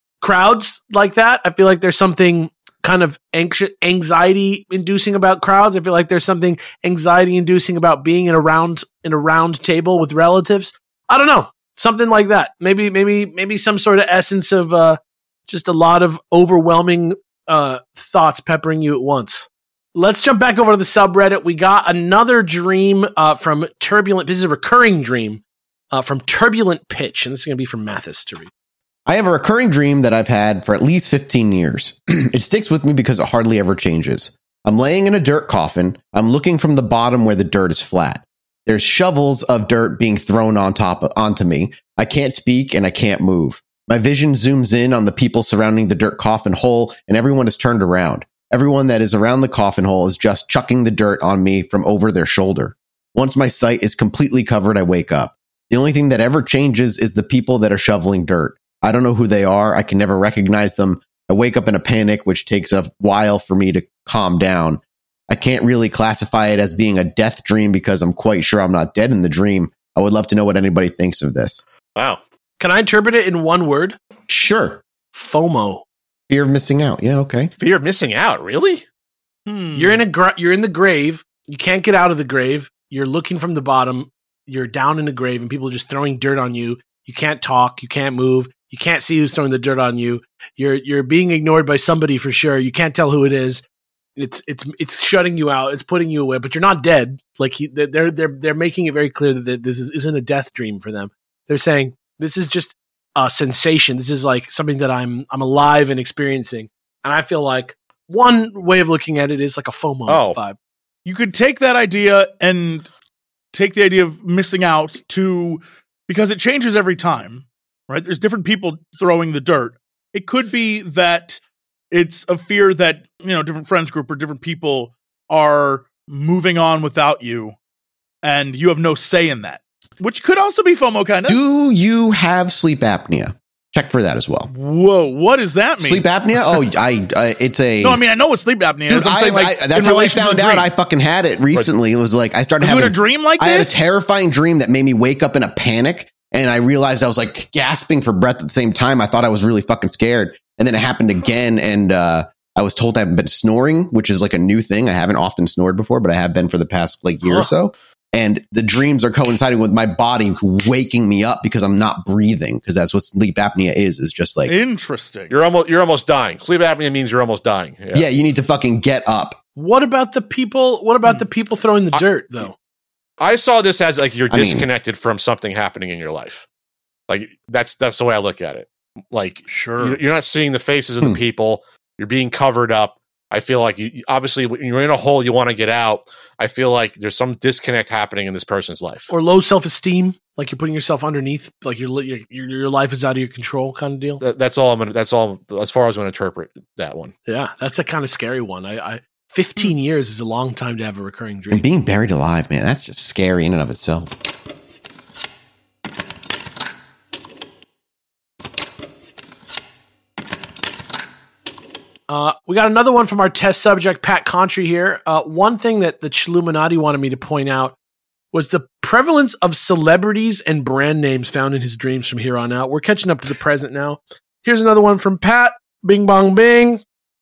Speaker 2: crowds like that. I feel like there's something kind of anxious, anxiety inducing about crowds. I feel like there's something anxiety inducing about being in a round in a round table with relatives. I don't know, something like that. Maybe, maybe, maybe some sort of essence of uh, just a lot of overwhelming uh, thoughts peppering you at once. Let's jump back over to the subreddit. We got another dream uh, from Turbulent. This is a recurring dream uh, from Turbulent Pitch, and this is going to be from Mathis to read.
Speaker 1: I have a recurring dream that I've had for at least fifteen years. It sticks with me because it hardly ever changes. I'm laying in a dirt coffin. I'm looking from the bottom where the dirt is flat. There's shovels of dirt being thrown on top onto me. I can't speak and I can't move. My vision zooms in on the people surrounding the dirt coffin hole, and everyone is turned around. Everyone that is around the coffin hole is just chucking the dirt on me from over their shoulder. Once my sight is completely covered, I wake up. The only thing that ever changes is the people that are shoveling dirt. I don't know who they are. I can never recognize them. I wake up in a panic, which takes a while for me to calm down. I can't really classify it as being a death dream because I'm quite sure I'm not dead in the dream. I would love to know what anybody thinks of this.
Speaker 4: Wow.
Speaker 2: Can I interpret it in one word?
Speaker 1: Sure.
Speaker 2: FOMO.
Speaker 1: Fear of missing out. Yeah, okay.
Speaker 4: Fear of missing out, really?
Speaker 3: Hmm.
Speaker 2: You're in a gra- you're in the grave. You can't get out of the grave. You're looking from the bottom. You're down in the grave, and people are just throwing dirt on you. You can't talk. You can't move. You can't see who's throwing the dirt on you. You're you're being ignored by somebody for sure. You can't tell who it is. It's it's it's shutting you out. It's putting you away. But you're not dead. Like he, they're they're they're making it very clear that this is, isn't a death dream for them. They're saying this is just a sensation. This is like something that I'm I'm alive and experiencing. And I feel like one way of looking at it is like a FOMO
Speaker 4: Oh.
Speaker 2: vibe.
Speaker 3: You could take that idea and take the idea of missing out to, because it changes every time, right? There's different people throwing the dirt. It could be that it's a fear that, you know, different friends group or different people are moving on without you, and you have no say in that. which could also be FOMO kind of.
Speaker 1: Do you have sleep apnea? Check for that as well.
Speaker 3: Whoa, what does that mean?
Speaker 1: Sleep apnea? Oh, I, I it's a.
Speaker 3: No, I mean I know what sleep apnea
Speaker 1: Dude,
Speaker 3: is. I'm
Speaker 1: I,
Speaker 3: saying like
Speaker 1: I, that's
Speaker 3: in
Speaker 1: how I
Speaker 3: relation to
Speaker 1: found
Speaker 3: a
Speaker 1: out.
Speaker 3: dream.
Speaker 1: I fucking had it recently. It was like I started
Speaker 3: You
Speaker 1: having
Speaker 3: had a dream like
Speaker 1: I had a
Speaker 3: this?
Speaker 1: terrifying dream that made me wake up in a panic, and I realized I was like gasping for breath at the same time. I thought I was really fucking scared, and then it happened again, and uh, I was told I haven't been snoring, which is like a new thing. I haven't often snored before, but I have been for the past like year
Speaker 3: Huh.
Speaker 1: or so. And the dreams are coinciding with my body waking me up because I'm not breathing, because that's what sleep apnea is. Is just like,
Speaker 3: Interesting.
Speaker 4: You're almost you're almost dying. Sleep apnea means you're almost dying. Yeah.
Speaker 1: yeah, you need to fucking get up.
Speaker 2: What about the people? What about the people throwing the
Speaker 4: I-
Speaker 2: dirt though?
Speaker 4: I saw this as like you're
Speaker 1: I mean-
Speaker 4: disconnected from something happening in your life. Like that's that's the way I look at it. Like
Speaker 3: Sure.
Speaker 4: you- you're not seeing the faces of
Speaker 1: Hmm.
Speaker 4: the people. You're being covered up. I feel like you obviously when you're in a hole, you want to get out. I feel like there's some disconnect happening in this person's life.
Speaker 2: Or low self esteem, like you're putting yourself underneath, like your li- your your your life is out of your control, kind of deal.
Speaker 4: That- that's all I'm gonna. That's all as far as I'm gonna interpret that one.
Speaker 2: Yeah, that's a kind of scary one. I, I fifteen years is a long time to have a recurring dream.
Speaker 1: And being buried alive, man, that's just scary in and of itself.
Speaker 2: Uh, we got another one from our test subject, Pat Contry here. Uh, one thing that the Chilluminati wanted me to point out was the prevalence of celebrities and brand names found in his dreams from here on out. We're catching up to the present now. Here's another one from Pat. Bing bong bing.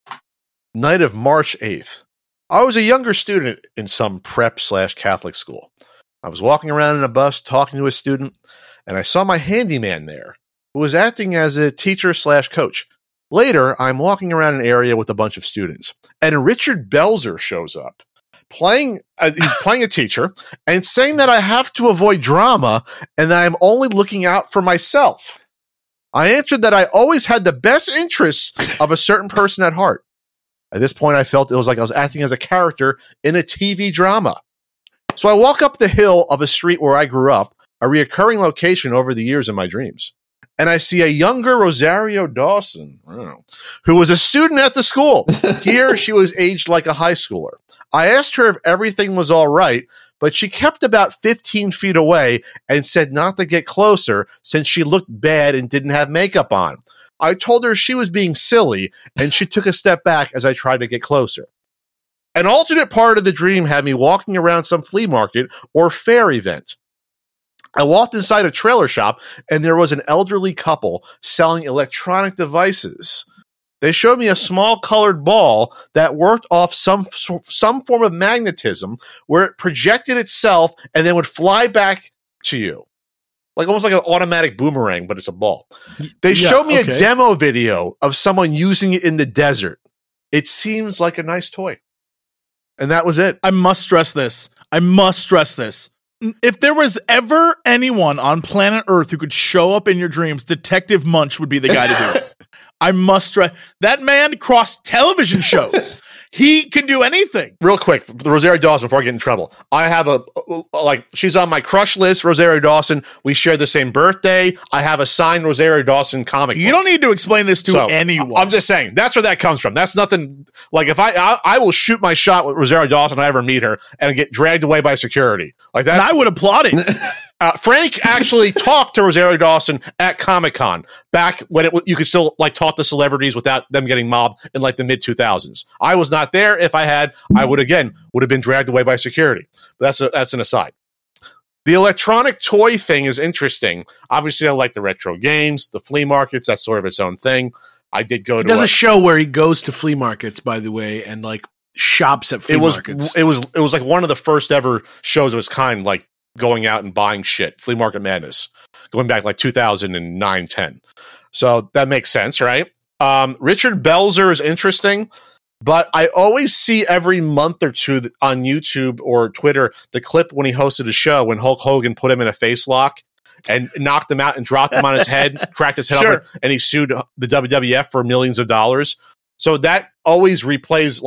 Speaker 4: Night of March eighth. I was a younger student in some prep slash Catholic school. I was walking around in a bus talking to a student, and I saw my handyman there, who was acting as a teacher slash coach. Later, I'm walking around an area with a bunch of students, and Richard Belzer shows up, playing. Uh, he's playing a teacher and saying that I have to avoid drama and that I'm only looking out for myself. I answered that I always had the best interests of a certain person at heart. At this point, I felt it was like I was acting as a character in a T V drama. So I walk up the hill of a street where I grew up, a reoccurring location over the years in my dreams. And I see a younger Rosario Dawson, oh, who was a student at the school. Here, she was aged like a high schooler. I asked her if everything was all right, but she kept about fifteen feet away and said not to get closer since she looked bad and didn't have makeup on. I told her she was being silly, and she took a step back as I tried to get closer. An alternate part of the dream had me walking around some flea market or fair event. I walked inside a trailer shop, and there was an elderly couple selling electronic devices. They showed me a small colored ball that worked off some some form of magnetism where it projected itself and then would fly back to you. Like almost like an automatic boomerang, but it's a ball. They
Speaker 2: Yeah,
Speaker 4: showed me
Speaker 2: okay.
Speaker 4: a demo video of someone using it in the desert. It seems like a nice toy. And that was it.
Speaker 3: I must stress this. I must stress this. If there was ever anyone on planet Earth who could show up in your dreams, Detective Munch would be the guy to do it. I must stress that man crossed television shows. He can do anything.
Speaker 4: Real quick, the Rosario Dawson, before I get in trouble. I have a, like, she's on my crush list, Rosario Dawson. We share the same birthday. I have a signed Rosario Dawson comic
Speaker 3: You
Speaker 4: book.
Speaker 3: don't need to explain this to
Speaker 4: So,
Speaker 3: anyone.
Speaker 4: I'm just saying, that's where that comes from. That's nothing, like, if I, I, I will shoot my shot with Rosario Dawson if I ever meet her and get dragged away by security. Like,
Speaker 3: and
Speaker 4: that's,
Speaker 3: I would applaud it.
Speaker 4: uh, Frank actually talked to Rosario Dawson at Comic-Con back when it, you could still, like, talk to celebrities without them getting mobbed in, like, the mid two thousands. I was not there. If I had, I would, again, would have been dragged away by security. But that's a, that's an aside. The electronic toy thing is interesting. Obviously, I like the retro games, the flea markets. That's sort of its own thing. I did go
Speaker 2: He
Speaker 4: to
Speaker 2: does
Speaker 4: a-
Speaker 2: a show where he goes to flea markets, by the way, and like shops at flea
Speaker 4: it was
Speaker 2: markets.
Speaker 4: it was it was like one of the first ever shows of its kind, like going out and buying shit, Flea Market Madness, going back like two thousand nine, ten. So that makes sense, right? Um, Richard Belzer is interesting, but I always see every month or two th- on YouTube or Twitter the clip when he hosted a show when Hulk Hogan put him in a face lock and knocked him out and dropped him on his head, cracked his head
Speaker 3: Sure.
Speaker 4: open, and he sued the W W F for millions of dollars. So that always replays like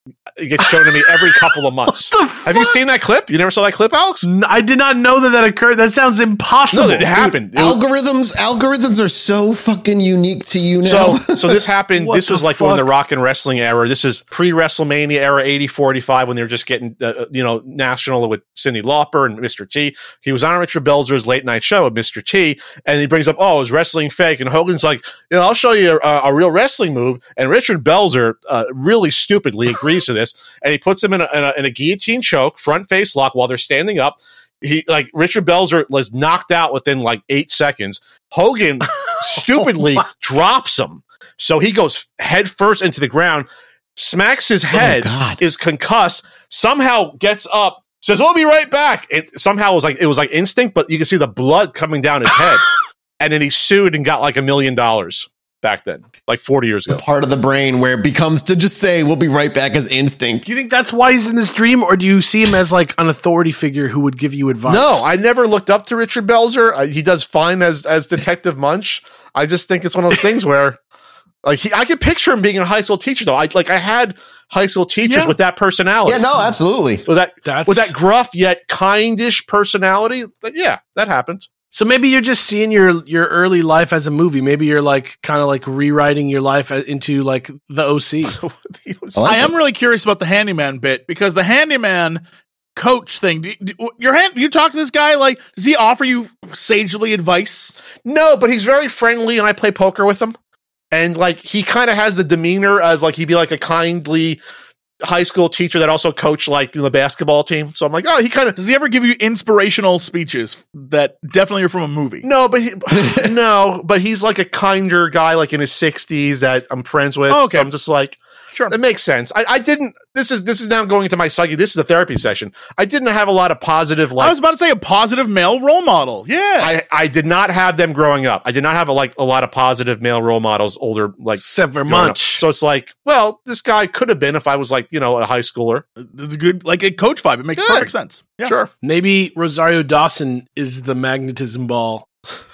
Speaker 4: it gets shown to me every couple of months. Have you seen that clip? You never saw that clip, Alex?
Speaker 2: N- I did not know that that occurred. That sounds impossible.
Speaker 4: No, it happened. It was-
Speaker 1: Algorithms, algorithms are so fucking unique to you now.
Speaker 4: So, so this happened.
Speaker 2: What
Speaker 4: This was
Speaker 2: the
Speaker 4: like during the
Speaker 2: fuck?
Speaker 4: rock and wrestling era. This is pre-WrestleMania era, eighty-four, eighty-five, when they were just getting, uh, you know, national with Cyndi Lauper and Mister T. He was on Richard Belzer's late night show with Mister T, and he brings up, oh, is wrestling fake? And Hogan's like, you know, I'll show you a, a real wrestling move. And Richard Belzer uh, really stupidly agrees to this, and he puts him in a, in a, in a guillotine choke, front face lock while they're standing up. He like Richard Belzer was knocked out within like eight seconds. Hogan stupidly
Speaker 2: Oh
Speaker 4: drops him, so he goes head first into the ground, smacks his head,
Speaker 1: God.
Speaker 4: is concussed, somehow gets up, says, "We'll be right back." And somehow it was like it was like instinct, but you can see the blood coming down his head, and then he sued and got like a million dollars back then, like forty years
Speaker 1: The
Speaker 4: ago.
Speaker 1: part of the brain where it becomes to just say, we'll be right back as instinct.
Speaker 2: Do you think that's why he's in this dream, or do you see him as like an authority figure who would give you advice?
Speaker 4: No, I never looked up to Richard Belzer. Uh, he does fine as as Detective Munch. I just think it's one of those things where, like, he, I could picture him being a high school teacher, though. I like I had high school teachers
Speaker 3: Yeah.
Speaker 4: with that personality.
Speaker 1: Yeah, no, absolutely.
Speaker 4: with that
Speaker 2: That's-
Speaker 4: with that gruff yet kindish personality. But yeah, that happens.
Speaker 2: So maybe you're just seeing your your early life as a movie. Maybe you're like kind of like rewriting your life a- into like the O C.
Speaker 1: I like
Speaker 3: I am
Speaker 1: it.
Speaker 3: really curious about the handyman bit because the handyman coach thing. Do, do, your hand, you talk to this guy, like, does he offer you sagely advice?
Speaker 4: No, but he's very friendly, and I play poker with him. And like he kind of has the demeanor of like he'd be like a kindly high school teacher that also coached like the basketball team. So I'm like, oh, he kind of
Speaker 3: Does he ever give you inspirational speeches that definitely are from a movie?
Speaker 4: no, but he, no, but he's like a kinder guy, like in his sixties that I'm friends with.
Speaker 3: Oh, okay.
Speaker 4: So I'm just like,
Speaker 3: Sure.
Speaker 4: that makes sense. I, I didn't. This is this is now going into my psyche. This is a therapy session. I didn't have a lot of positive
Speaker 3: I
Speaker 4: like.
Speaker 3: was about to say a positive male role model. Yeah.
Speaker 4: I, I did not have them growing up. I did not have a, like a lot of positive male role models. Older like
Speaker 2: Except for
Speaker 4: growing up.
Speaker 2: Munch.
Speaker 4: So it's like, well, this guy could have been if I was like you know a high schooler.
Speaker 3: It's a good, like a coach vibe. It makes
Speaker 4: Good.
Speaker 3: perfect sense. Yeah.
Speaker 4: Sure.
Speaker 2: Maybe Rosario Dawson is the magnetism ball.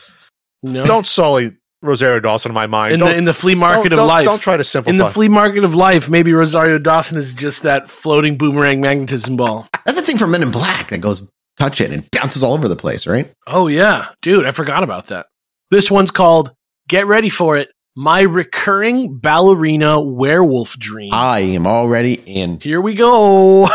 Speaker 2: No,
Speaker 4: Don't sully Rosario Dawson in my mind.
Speaker 2: in
Speaker 4: don't,
Speaker 2: the in the flea market
Speaker 4: don't,
Speaker 2: of
Speaker 4: don't-
Speaker 2: life.
Speaker 4: Don't try to simplify.
Speaker 2: In the flea market of life, maybe Rosario Dawson is just that floating boomerang magnetism ball.
Speaker 1: That's the thing from Men in Black that goes, touch it and bounces all over the place, right?
Speaker 2: Oh yeah, dude, I forgot about that. This one's called "Get Ready for It." My recurring ballerina werewolf dream.
Speaker 1: I am already in.
Speaker 2: Here we go.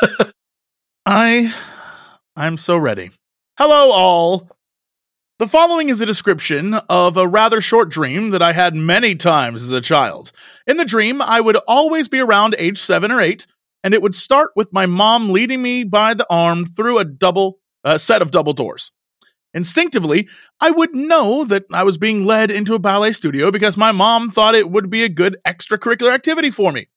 Speaker 3: I, I'm so ready. Hello, all. The following is a description of a rather short dream that I had many times as a child. In the dream, I would always be around age seven or eight, and it would start with my mom leading me by the arm through a double uh, set of double doors. Instinctively, I would know that I was being led into a ballet studio because my mom thought it would be a good extracurricular activity for me.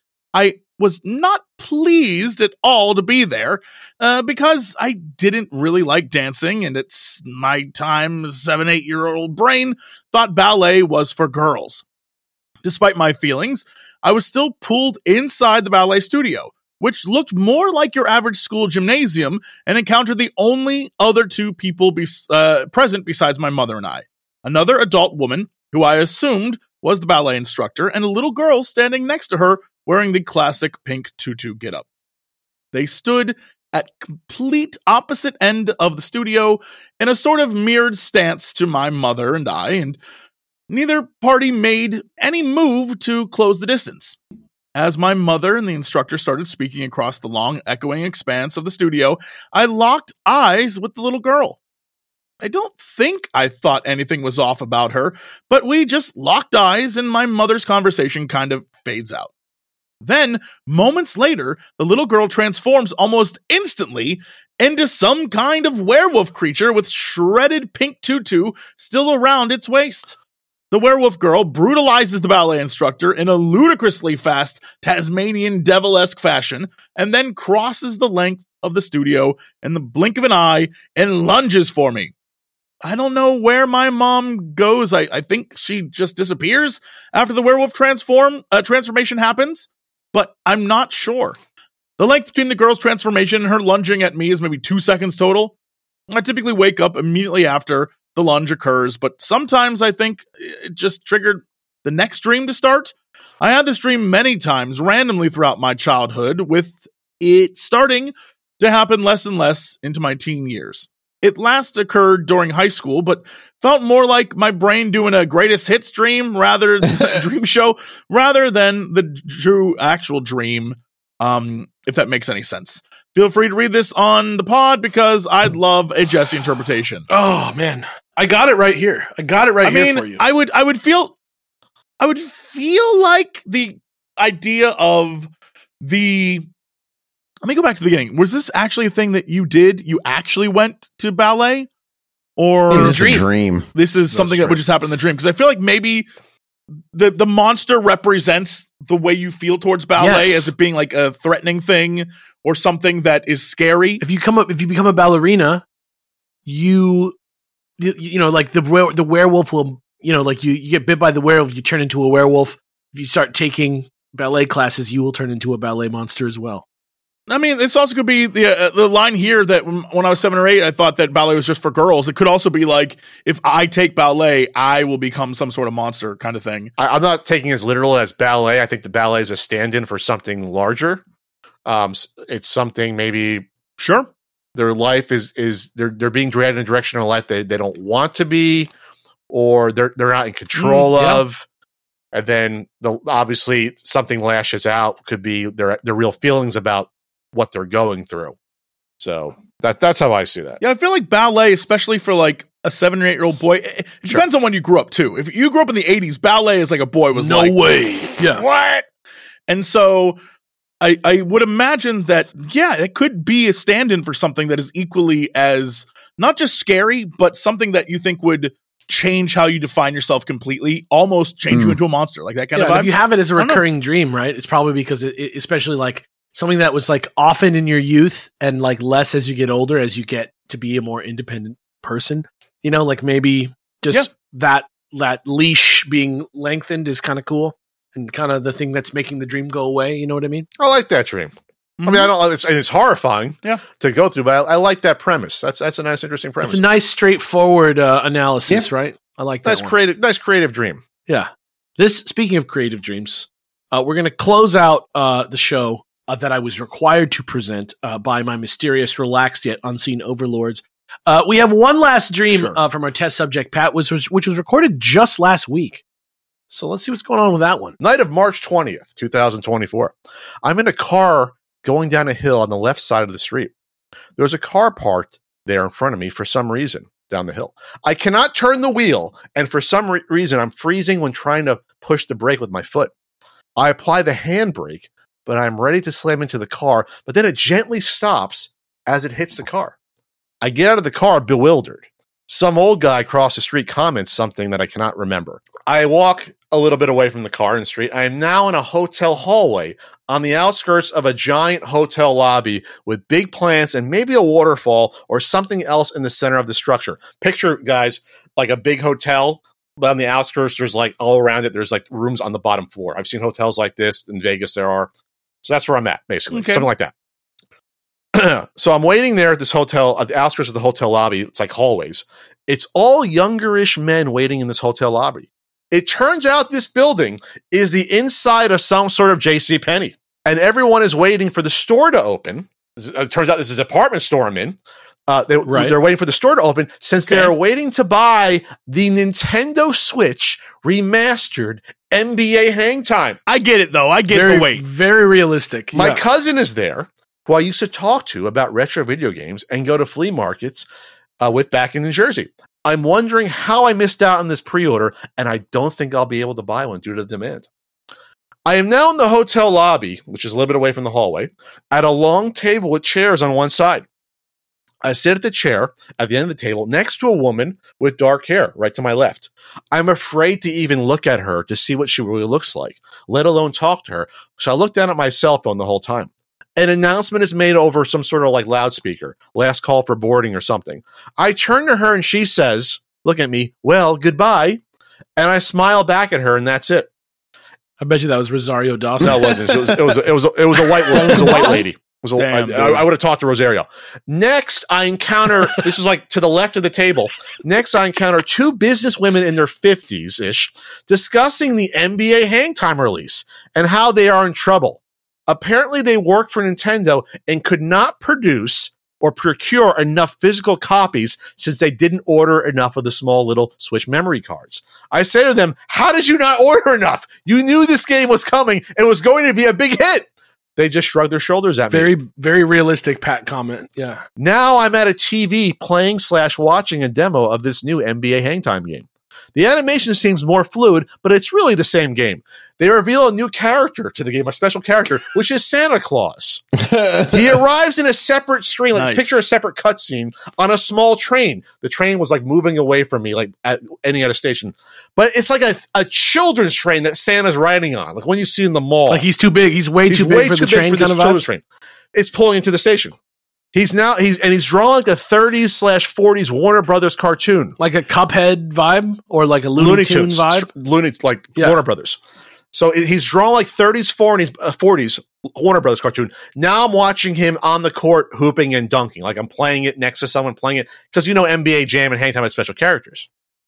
Speaker 3: I was not pleased at all to be there uh, because I didn't really like dancing, and it's my time seven, eight year old brain thought ballet was for girls. Despite my feelings, I was still pulled inside the ballet studio, which looked more like your average school gymnasium, and encountered the only other two people be- uh, present besides my mother and I. Another adult woman, who I assumed was the ballet instructor, and a little girl standing next to her wearing the classic pink tutu getup. They stood at complete opposite end of the studio in a sort of mirrored stance to my mother and I, and neither party made any move to close the distance. As my mother and the instructor started speaking across the long, echoing expanse of the studio, I locked eyes with the little girl. I don't think I thought anything was off about her, but we just locked eyes and my mother's conversation kind of fades out. Then, moments later, the little girl transforms almost instantly into some kind of werewolf creature with shredded pink tutu still around its waist. The werewolf girl brutalizes the ballet instructor in a ludicrously fast Tasmanian devil-esque fashion, and then crosses the length of the studio in the blink of an eye and lunges for me. I don't know where my mom goes. I, I think she just disappears after the werewolf transform uh, transformation happens, but I'm not sure. The length between the girl's transformation and her lunging at me is maybe two seconds total. I typically wake up immediately after the lunge occurs, but sometimes I think it just triggered the next dream to start. I had this dream many times randomly throughout my childhood, with it starting to happen less and less into my teen years. It last occurred during high school, but felt more like my brain doing a greatest hits dream rather dream show rather than the true actual dream. Um, if that makes any sense. Feel free to read this on the pod because I'd love a Jesse interpretation.
Speaker 2: Oh man, I got it right here. I got it right
Speaker 3: I
Speaker 2: here
Speaker 3: mean,
Speaker 2: for you.
Speaker 3: I would, I would feel, I would feel like the idea of the. Let me go back to the beginning. Was this actually a thing that you did? You actually went to ballet, or
Speaker 1: It was a dream.
Speaker 3: this is
Speaker 4: That's
Speaker 3: something that
Speaker 4: true.
Speaker 3: would just happen in the dream? Because I feel like maybe the the monster represents the way you feel towards ballet
Speaker 2: Yes.
Speaker 3: as it being like a threatening thing or something that is scary.
Speaker 2: if you come up, if you become a ballerina, you, you, you know, like the were- the werewolf will, you know, like you, you get bit by the werewolf, you turn into a werewolf. If you start taking ballet classes, you will turn into a ballet monster as well.
Speaker 3: I mean, this also could be the uh, the line here that when when I was seven or eight, I thought that ballet was just for girls. It could also be like, if I take ballet, I will become some sort of monster kind of thing.
Speaker 4: I, I'm not taking it as literal as ballet. I think the ballet is a stand-in for something larger. Um, s- it's something maybe
Speaker 3: Sure.
Speaker 4: their life is is they're they're being dragged in a direction of life they, they don't want to be, or they're they're not in control
Speaker 3: Mm, yeah.
Speaker 4: of. And then the obviously something lashes out could be their their real feelings about what they're going through. So that that's how I see that.
Speaker 3: Yeah, I feel like ballet, especially for like a seven or eight year old boy, it it
Speaker 4: Sure.
Speaker 3: depends on when you grew up too. If you grew up in the eighties, ballet is like a boy was
Speaker 2: no
Speaker 3: like,
Speaker 2: way. Yeah.
Speaker 3: what? And so I, I would imagine that, yeah, it could be a stand in for something that is equally as not just scary, but something that you think would change how you define yourself completely, almost change you
Speaker 1: Mm.
Speaker 3: into a monster, like that kind
Speaker 2: Yeah,
Speaker 3: of
Speaker 2: and
Speaker 3: vibe.
Speaker 2: if you have it as a
Speaker 3: I don't know.
Speaker 2: recurring dream, right? It's probably because it, it- especially like something that was like often in your youth and like less as you get older, as you get to be a more independent person. You know, like maybe just
Speaker 3: Yeah.
Speaker 2: that that leash being lengthened is kind of cool and kind of the thing that's making the dream go away. You know what I mean?
Speaker 4: I like that dream. I
Speaker 3: Mhm.
Speaker 4: mean, I don't. It's, it's horrifying,
Speaker 3: Yeah.
Speaker 4: to go through, but I, I like that premise. That's that's a nice, interesting premise.
Speaker 2: It's a nice, straightforward uh, analysis, right? I like that.
Speaker 4: nice
Speaker 2: one.
Speaker 4: creative, nice creative dream.
Speaker 2: Yeah. This, speaking of creative dreams, uh, we're going to close out uh, the show uh, that I was required to present uh, by my mysterious, relaxed yet unseen overlords. Uh, we have one last dream
Speaker 3: Sure.
Speaker 2: uh, from our test subject, Pat, which was, which was recorded just last week. So let's see what's going on with that one.
Speaker 4: Night of March twentieth, twenty twenty-four. I'm in a car going down a hill on the left side of the street. There was a car parked there in front of me for some reason down the hill. I cannot turn the wheel, and for some re- reason, I'm freezing when trying to push the brake with my foot. I apply the handbrake, but I'm ready to slam into the car, but then it gently stops as it hits the car. I get out of the car bewildered. Some old guy across the street comments something that I cannot remember. I walk a little bit away from the car in the street. I am now in a hotel hallway on the outskirts of a giant hotel lobby with big plants and maybe a waterfall or something else in the center of the structure. Picture, guys, like a big hotel, but on the outskirts, there's like all around it, there's like rooms on the bottom floor. I've seen hotels like this in Vegas. There are. So that's where I'm at, basically.
Speaker 3: Okay.
Speaker 4: Something like that. So I'm waiting there at this hotel, at the outskirts of the hotel lobby. It's like hallways. It's all youngerish men waiting in this hotel lobby. It turns out this building is the inside of some sort of JCPenney, and everyone is waiting for the store to open. It turns out this is a department store I'm in. Uh, they,
Speaker 2: Right.
Speaker 4: They're waiting for the store to open since
Speaker 3: Okay.
Speaker 4: they're waiting to buy the Nintendo Switch remastered N B A Hang Time.
Speaker 3: I get it though. I get
Speaker 2: very,
Speaker 3: the wait.
Speaker 2: Very realistic.
Speaker 4: My
Speaker 2: Yeah.
Speaker 4: cousin is there, who I used to talk to about retro video games and go to flea markets uh, with back in New Jersey. I'm wondering how I missed out on this pre-order, and I don't think I'll be able to buy one due to the demand. I am now in the hotel lobby, which is a little bit away from the hallway, at a long table with chairs on one side. I sit at the chair at the end of the table next to a woman with dark hair right to my left. I'm afraid to even look at her to see what she really looks like, let alone talk to her. So I look down at my cell phone the whole time. An announcement is made over some sort of like loudspeaker, last call for boarding or something. I turn to her and she says, look at me, well, goodbye. And I smile back at her and that's it.
Speaker 2: I bet you that was Rosario Dawson.
Speaker 4: No, it wasn't. It was, it was, it was, a, it was a white woman. It was a white lady. Was a,
Speaker 3: Damn,
Speaker 4: I,
Speaker 3: dude.
Speaker 4: I, I would have talked to Rosario. Next, I encounter, this is like to the left of the table. Next, I encounter two business women in their fifties ish discussing the N B A Hang Time release and how they are in trouble. Apparently, they work for Nintendo and could not produce or procure enough physical copies since they didn't order enough of the small little Switch memory cards. I say to them, how did you not order enough? You knew this game was coming and was going to be a big hit. They just shrugged their shoulders at me.
Speaker 2: Very, very realistic Pat comment. Yeah.
Speaker 4: Now I'm at a T V playing slash watching a demo of this new N B A Hang Time game. The animation seems more fluid, but it's really the same game. They reveal a new character to the game, a special character, which is Santa Claus. He arrives in a separate screen. Like,
Speaker 3: Nice.
Speaker 4: picture a separate cutscene on a small train. The train was like moving away from me, like at any other station. But it's like a, a children's train that Santa's riding on, like when you see in the mall.
Speaker 2: Like he's too big. He's way
Speaker 4: He's
Speaker 2: too big
Speaker 4: way
Speaker 2: for
Speaker 4: too
Speaker 2: the
Speaker 4: big
Speaker 2: train
Speaker 4: for this
Speaker 2: kind of
Speaker 4: children's
Speaker 2: vibe.
Speaker 4: train. It's pulling into the station. He's now he's and he's drawn like a thirties slash forties Warner Brothers cartoon.
Speaker 2: Like a Cuphead vibe or like a Looney,
Speaker 4: Looney
Speaker 2: Tune
Speaker 4: Tunes,
Speaker 2: vibe.
Speaker 4: Looney like
Speaker 2: Yeah.
Speaker 4: Warner Brothers. So it- he's drawn like thirties, forties, uh, forties Warner Brothers cartoon. Now I'm watching him on the court hooping and dunking. Like I'm playing it next to someone playing it because you know N B A Jam and Hang Time had special characters.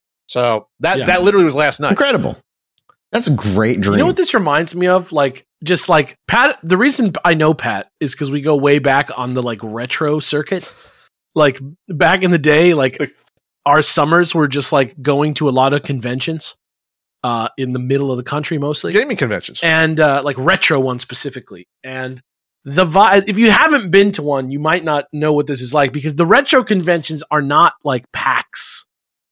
Speaker 4: So that
Speaker 2: Yeah.
Speaker 4: that literally was last night.
Speaker 1: Incredible. That's a great dream.
Speaker 2: You know what this reminds me of? Like, just like Pat, the reason I know Pat is because we go way back on the like retro circuit. Like back in the day, like our summers were just like going to a lot of conventions uh, in the middle of the country mostly.
Speaker 4: Gaming conventions.
Speaker 2: And uh, like retro ones specifically. And the vibe, if you haven't been to one, you might not know what this is like because the retro conventions are not like PAX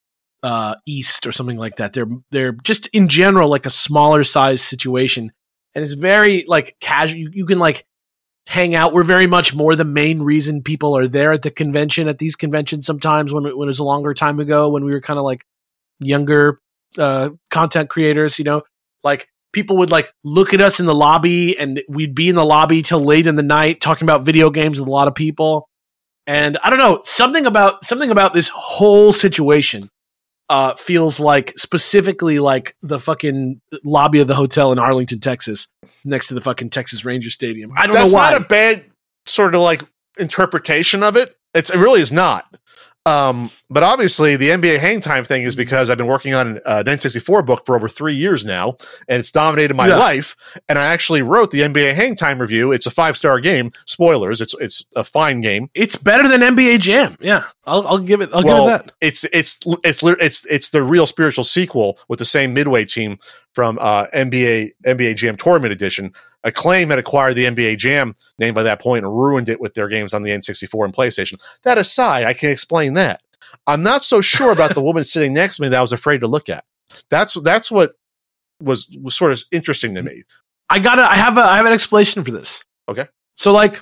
Speaker 2: uh, East or something like that. They're they're just in general like a smaller size situation, and it's very like casual. You, you can like hang out. We're very much more the main reason people are there at the convention at these conventions. Sometimes when it, when it was a longer time ago, when we were kind of like younger uh, content creators, you know, like people would like look at us in the lobby, and we'd be in the lobby till late in the night talking about video games with a lot of people. And I don't know, something about something about this whole situation uh, feels like specifically like the fucking lobby of the hotel in Arlington, Texas, next to the fucking Texas Ranger Stadium. I don't
Speaker 4: That's
Speaker 2: know why.
Speaker 4: not a bad sort of like interpretation of it. It's it really is not. Um, but obviously, the N B A Hang Time thing is because I've been working on an N sixty-four book for over three years now, and it's dominated my
Speaker 2: Yeah.
Speaker 4: life. And I actually wrote the N B A Hang Time review. It's a five star game. Spoilers. It's it's a fine game.
Speaker 2: It's better than N B A Jam. Yeah, I'll, I'll give it. I'll
Speaker 4: well,
Speaker 2: give it that.
Speaker 4: it's it's it's lit- it's it's the real spiritual sequel with the same Midway team from uh, N B A N B A Jam Tournament Edition. Acclaim had acquired the N B A Jam name by that point and ruined it with their games on the N sixty-four and PlayStation. That aside, I can explain that. I'm not so sure about the woman sitting next to me that I was afraid to look at. That's that's what was was sort of interesting to me.
Speaker 2: I gotta. I have a. I have an explanation for this.
Speaker 4: Okay.
Speaker 2: So, like,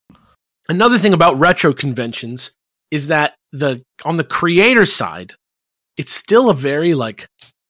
Speaker 2: another thing about retro conventions is that the on the creator side, it's still a very like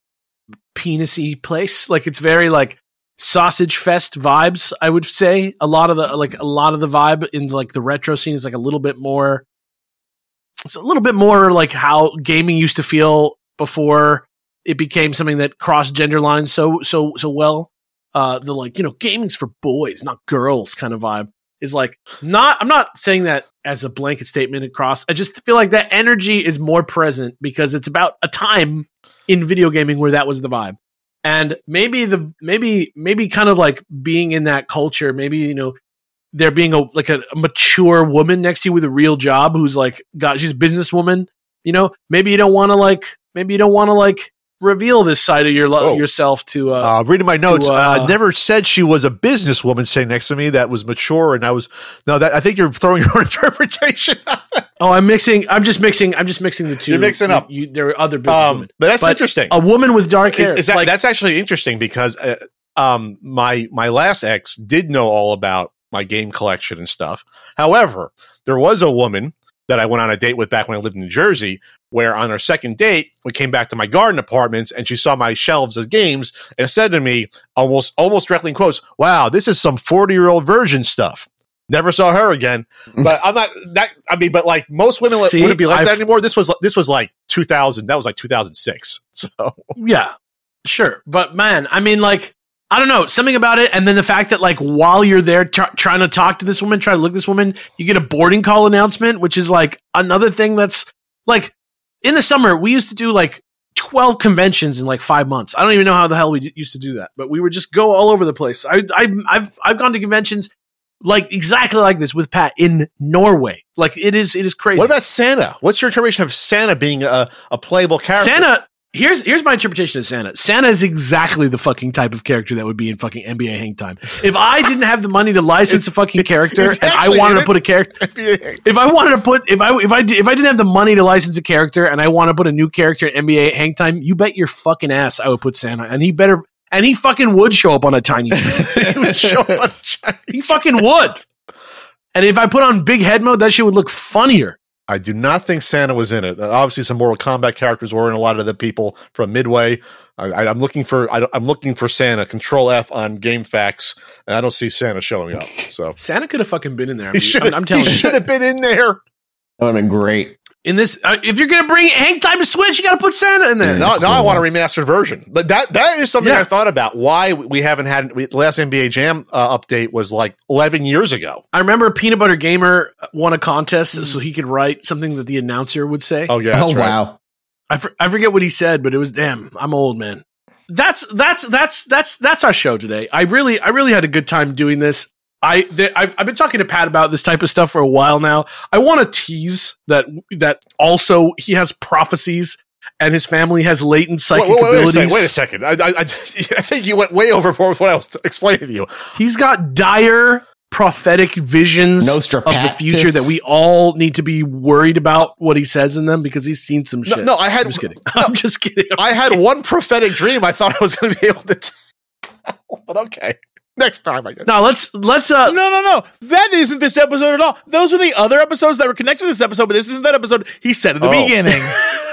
Speaker 2: penisy place. Like, it's very like sausage fest vibes. I would say a lot of the like a lot of the vibe in like the retro scene is like a little bit more. It's a little bit more like how gaming used to feel before it became something that crossed gender lines so so so well. Uh, the like, you know, gaming's for boys, not girls kind of vibe is like not, I'm not saying that as a blanket statement across. I just feel like that energy is more present because it's about a time in video gaming where that was the vibe. And maybe the, maybe, maybe kind of like being in that culture, maybe, you know, there being a, like a, a mature woman next to you with a real job who's like, got, she's a businesswoman, you know, maybe you don't want to like, maybe you don't want to like, reveal this side of your lo-
Speaker 4: Oh.
Speaker 2: yourself to uh,
Speaker 6: Uh, reading my notes,
Speaker 2: to,
Speaker 6: uh,
Speaker 2: uh,
Speaker 6: never said she was a businesswoman sitting next to me that was mature, and I was no. That I think you're throwing your own interpretation.
Speaker 2: oh I'm mixing I'm just mixing I'm just mixing the two.
Speaker 4: You're mixing up.
Speaker 2: You, there are other business
Speaker 4: Um,
Speaker 2: women.
Speaker 4: but that's
Speaker 2: But
Speaker 4: interesting.
Speaker 2: A woman with dark hair.
Speaker 4: Is- is that-
Speaker 2: like,
Speaker 4: that's actually interesting because uh, um, my my last ex did know all about my game collection and stuff. However, there was a woman that I went on a date with back when I lived in New Jersey, where on our second date, we came back to my garden apartments and she saw my shelves of games and said to me, almost almost directly in quotes, "Wow, this is some forty-year-old virgin stuff." Never saw her again. But I'm not that I mean, but like most women
Speaker 2: See,
Speaker 4: wouldn't be like
Speaker 2: I've-
Speaker 4: that anymore. This was this was like two thousand. That was like two thousand six. So
Speaker 2: yeah, sure. But man, I mean, like, I don't know, something about it. And then the fact that like while you're there t- trying to talk to this woman, try to look at this woman, you get a boarding call announcement, which is like another thing that's like in the summer, we used to do like twelve conventions in like five months. I don't even know how the hell we d- used to do that, but we would just go all over the place. I, I, I've, I've gone to conventions like exactly like this with Pat in Norway. Like it is, it is crazy.
Speaker 6: What about Santa? What's your interpretation of Santa being a, a playable character?
Speaker 2: Santa, here's here's my interpretation of Santa. Santa is exactly the fucking type of character that would be in fucking N B A Hang Time. If I didn't have the money to license a fucking
Speaker 6: It's-
Speaker 2: character
Speaker 6: it's
Speaker 2: and I
Speaker 6: actually
Speaker 2: wanted
Speaker 6: in
Speaker 2: to put a character,
Speaker 6: N B A.
Speaker 2: if I wanted to put if I if I did, if I didn't have the money to license a character and I want to put a new character in N B A Hang Time, you bet your fucking ass I would put Santa, and he better and he fucking would show up on a tiny.
Speaker 6: He would show up on Chinese.
Speaker 2: He fucking would. And if I put on big head mode, that shit would look funnier.
Speaker 6: I do not think Santa was in it. Uh, obviously, some Mortal Kombat characters were in a lot of the people from Midway. I, I, I'm looking for I, I'm looking for Santa. Control F on GameFAQs, and I don't see Santa showing up. So
Speaker 2: Santa could have fucking been in there. I
Speaker 6: he
Speaker 2: mean,
Speaker 6: should
Speaker 2: I'm, I'm telling
Speaker 6: he
Speaker 2: you.
Speaker 6: should have been in there.
Speaker 1: That would have been great.
Speaker 2: In this, uh, if you're gonna bring Hang Time to Switch, you got to put Santa in there.
Speaker 1: Yeah.
Speaker 6: Now, now I want a remastered version. But that that is something
Speaker 2: Yeah.
Speaker 6: I thought about. Why we haven't had we, the last N B A Jam uh, update was like eleven years ago.
Speaker 2: I remember Peanut Butter Gamer won a contest so he could write something that the announcer would say.
Speaker 6: Oh yeah, that's
Speaker 1: oh
Speaker 6: right.
Speaker 1: wow.
Speaker 2: I, for, I forget what he said, but it was damn. I'm old, man. That's that's that's that's that's our show today. I really I really had a good time doing this. I th- I've, I've been talking to Pat about this type of stuff for a while now. I want to tease that that also he has prophecies and his family has latent psychic
Speaker 6: Wait, wait, wait,
Speaker 2: abilities.
Speaker 6: a second, wait a second. I, I, I, I think you went way overboard with what I was explaining to you.
Speaker 2: He's got dire prophetic visions of the
Speaker 1: Nostradamus.
Speaker 2: future that we all need to be worried about what he says in them because he's seen some
Speaker 6: No,
Speaker 2: shit.
Speaker 6: no, I had
Speaker 2: I'm just kidding. I'm just kidding. I'm
Speaker 6: I
Speaker 2: just
Speaker 6: had
Speaker 2: kidding.
Speaker 6: one prophetic dream. I thought I was going to be able to tell, but okay. Next time, I guess.
Speaker 2: Now let's let's uh
Speaker 3: No, no, no. That isn't this episode at all. Those were the other episodes that were connected to this episode, but this isn't that episode he said at the
Speaker 6: Oh.
Speaker 3: beginning.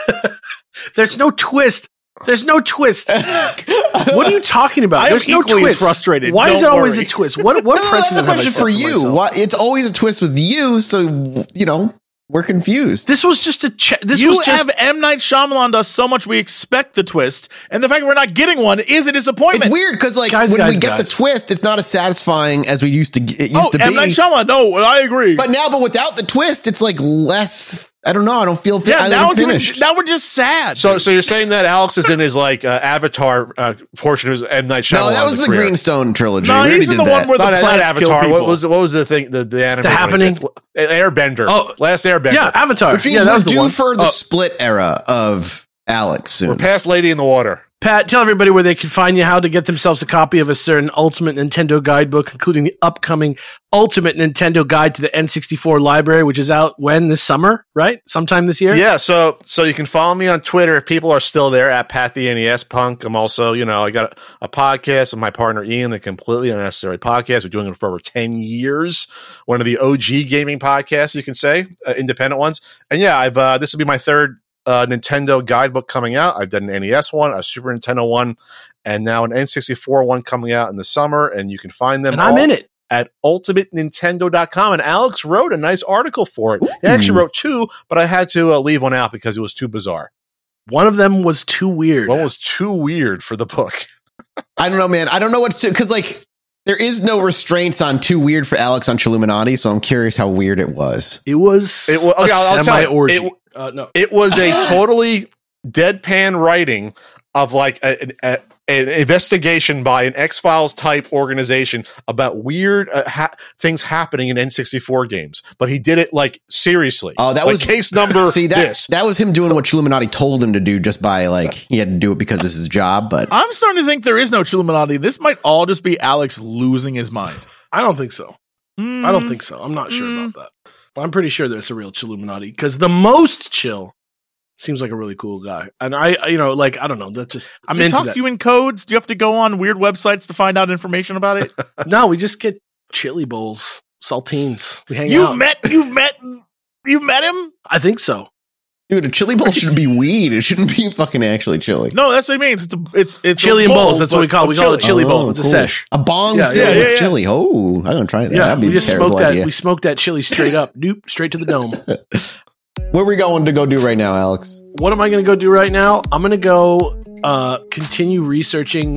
Speaker 2: there's no twist. There's no twist. What are you talking about?
Speaker 3: I am
Speaker 2: There's no
Speaker 3: equally as
Speaker 2: twist.
Speaker 3: frustrated.
Speaker 2: Why is it
Speaker 3: Don't
Speaker 2: always
Speaker 3: worry.
Speaker 2: a twist? What what
Speaker 1: No, that's a
Speaker 2: precedent have I
Speaker 1: question
Speaker 2: set
Speaker 1: for
Speaker 2: for
Speaker 1: you.
Speaker 2: myself?
Speaker 1: Why, it's always a twist with you, so you know we're confused.
Speaker 2: This was just a che- this
Speaker 3: you
Speaker 2: was just
Speaker 3: have M. Night Shyamalan does so much we expect the twist, and the fact that we're not getting one is a disappointment.
Speaker 1: It's weird because like
Speaker 2: Guys,
Speaker 1: when
Speaker 2: guys,
Speaker 1: we get
Speaker 2: guys.
Speaker 1: the twist, it's not as satisfying as we used to. It used
Speaker 3: oh,
Speaker 1: to
Speaker 3: M.
Speaker 1: be.
Speaker 3: Night Shyamalan. No, I agree.
Speaker 1: But now, but without the twist, it's like less. I don't know. I don't feel.
Speaker 3: yeah,
Speaker 1: I
Speaker 3: now,
Speaker 1: don't
Speaker 3: it's
Speaker 1: finished.
Speaker 3: even, now we're just sad.
Speaker 6: So, so you're saying that Alex is in his like uh, Avatar uh, portion of his M. Night Shyamalan?
Speaker 1: no, that was the
Speaker 6: career.
Speaker 1: Greenstone trilogy.
Speaker 3: No,
Speaker 1: We already
Speaker 3: he's in
Speaker 1: did
Speaker 3: the
Speaker 1: that.
Speaker 3: one where the
Speaker 6: Not, not
Speaker 3: plants kill
Speaker 6: Avatar.
Speaker 3: people.
Speaker 6: What was what was the thing? The the anime.
Speaker 2: The Happening?
Speaker 6: Airbender.
Speaker 2: Oh.
Speaker 6: Last Airbender.
Speaker 2: yeah, Avatar.
Speaker 1: Which means
Speaker 2: yeah, that
Speaker 1: we're
Speaker 2: was the
Speaker 1: due
Speaker 2: one.
Speaker 1: for the
Speaker 2: Oh,
Speaker 1: split era of Alex
Speaker 6: We're
Speaker 1: soon.
Speaker 6: past Lady in the Water.
Speaker 2: Pat, tell everybody where they can find you, how to get themselves a copy of a certain Ultimate Nintendo Guidebook, including the upcoming Ultimate Nintendo Guide to the N sixty-four Library, which is out when this summer, right? Sometime this year.
Speaker 6: Yeah, so so you can follow me on Twitter if people are still there at Pat the N E S Punk. I'm also, you know, I got a, a podcast with my partner Ian, the Completely Unnecessary Podcast. We're doing it for over ten years. One of the O G gaming podcasts, you can say, uh, independent ones. And yeah, I've uh, this will be my third uh, Nintendo guidebook coming out. I've done an N E S one, a Super Nintendo one, and now an N sixty-four one coming out in the summer. And you can find them
Speaker 2: And I'm
Speaker 6: all
Speaker 2: in it.
Speaker 6: at ultimate nintendo dot com. And Alex wrote a nice article for it. He
Speaker 1: Ooh.
Speaker 6: actually wrote two, but I had to uh, leave one out because it was too bizarre.
Speaker 2: One of them was too weird.
Speaker 6: One was too weird for the book.
Speaker 1: I don't know, man. I don't know what to because like there is no restraints on too weird for Alex on Chilluminati, so I'm curious how weird it was.
Speaker 2: It was
Speaker 6: It wa- okay,
Speaker 2: a
Speaker 6: I'll- I'll tell you.
Speaker 2: semi-orgy.
Speaker 6: It-
Speaker 2: uh, no.
Speaker 6: It was a totally deadpan writing of like a, a, an investigation by an X-Files type organization about weird uh, ha- things happening in N sixty-four games. But he did it like seriously.
Speaker 1: Oh, that
Speaker 6: Like,
Speaker 1: was
Speaker 6: case number
Speaker 1: See that
Speaker 6: this.
Speaker 1: that was him doing what Chilluminati told him to do, just by like he had to do it because it's his job. But
Speaker 3: I'm starting to think there is no Chilluminati. This might all just be Alex losing his mind.
Speaker 2: I don't think so. I
Speaker 3: Mm.
Speaker 2: don't think so. I'm not sure
Speaker 3: Mm.
Speaker 2: about that. I'm pretty sure there's a real Chilluminati because the most chill seems like a really cool guy. And I, I- you know, like, I don't know. That's just, I'm
Speaker 3: Does he
Speaker 2: into
Speaker 3: talk
Speaker 2: that.
Speaker 3: to you in codes? Do you have to go on weird websites to find out information about it?
Speaker 2: No, we just get chili bowls, saltines. We hang
Speaker 3: you've
Speaker 2: out.
Speaker 3: met, you've met, you've met him.
Speaker 2: I think so.
Speaker 1: dude, a chili bowl should be weed. It shouldn't be fucking actually chili.
Speaker 3: No, that's what it means. It's a, it's it's
Speaker 2: Chili
Speaker 3: a
Speaker 2: and
Speaker 3: bowl,
Speaker 2: bowls. That's what we
Speaker 3: but
Speaker 2: call it.
Speaker 3: of
Speaker 2: We call it chili bowl.
Speaker 1: Oh,
Speaker 2: It's a
Speaker 1: cool.
Speaker 2: sesh.
Speaker 1: A bong
Speaker 2: Yeah,
Speaker 1: filled
Speaker 3: yeah,
Speaker 1: with
Speaker 3: yeah, yeah.
Speaker 1: chili. Oh, I'm gonna try that.
Speaker 2: Yeah,
Speaker 1: That'd be
Speaker 2: we
Speaker 1: a
Speaker 2: just
Speaker 1: terrible
Speaker 2: smoked that.
Speaker 1: idea.
Speaker 2: We smoked that chili straight up. Nope, straight to the dome.
Speaker 1: Where are we going to go do right now, Alex?
Speaker 2: What am I going to go do right now? I'm going to go uh, continue researching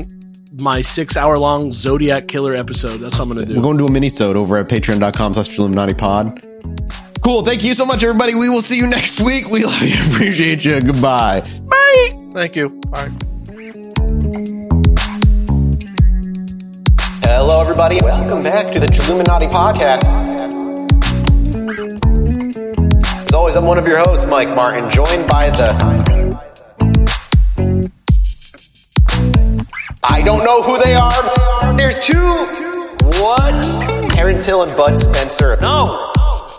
Speaker 2: my six hour long Zodiac Killer episode. That's what I'm going to do.
Speaker 1: We're going to do a mini-sode over at patreon.com slash Illuminati pod. Cool. Thank you so much, everybody. We will see you next week. We love you. Appreciate you. Goodbye.
Speaker 6: Bye. Thank you. Bye.
Speaker 1: Hello, everybody. Welcome back to the Illuminati podcast. As always, I'm one of your hosts, Mike Martin, joined by the... I don't know who they are. There's two... What? Terrence Hill and Bud Spencer.
Speaker 2: No.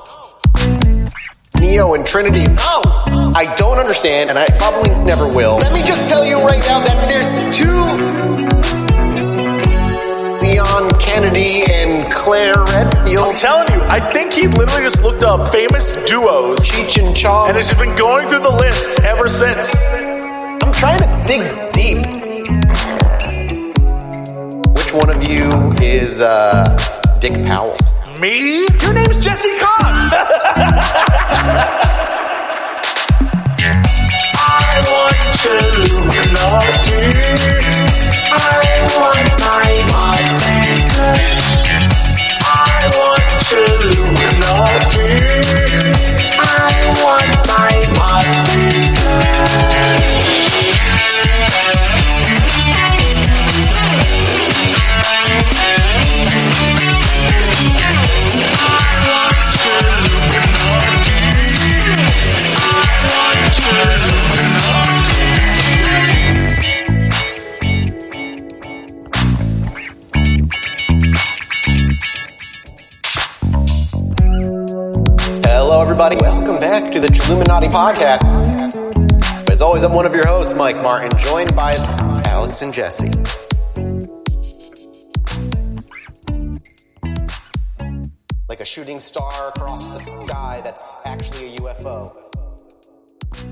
Speaker 1: Neo and Trinity.
Speaker 2: No.
Speaker 1: I don't understand, and I probably never will. Let me just tell you right now that there's two... Leon Kennedy and Claire Redfield.
Speaker 3: I'm telling you, I think he literally just looked up famous duos
Speaker 1: Cheech and Chong.
Speaker 3: and has just been going through the list ever since.
Speaker 1: I'm trying to dig deep. Which one of you is uh, Dick Powell?
Speaker 3: Me? Your name's Jesse Cox. I want to Illuminati. I want my Martin. I want to Illuminati. I want my Martin.
Speaker 1: Hello, everybody. Welcome back to the Illuminati podcast. As always, I'm one of your hosts, Mike Martin, joined by Alex and Jesse. Like a shooting star across the sky that's actually a U F O.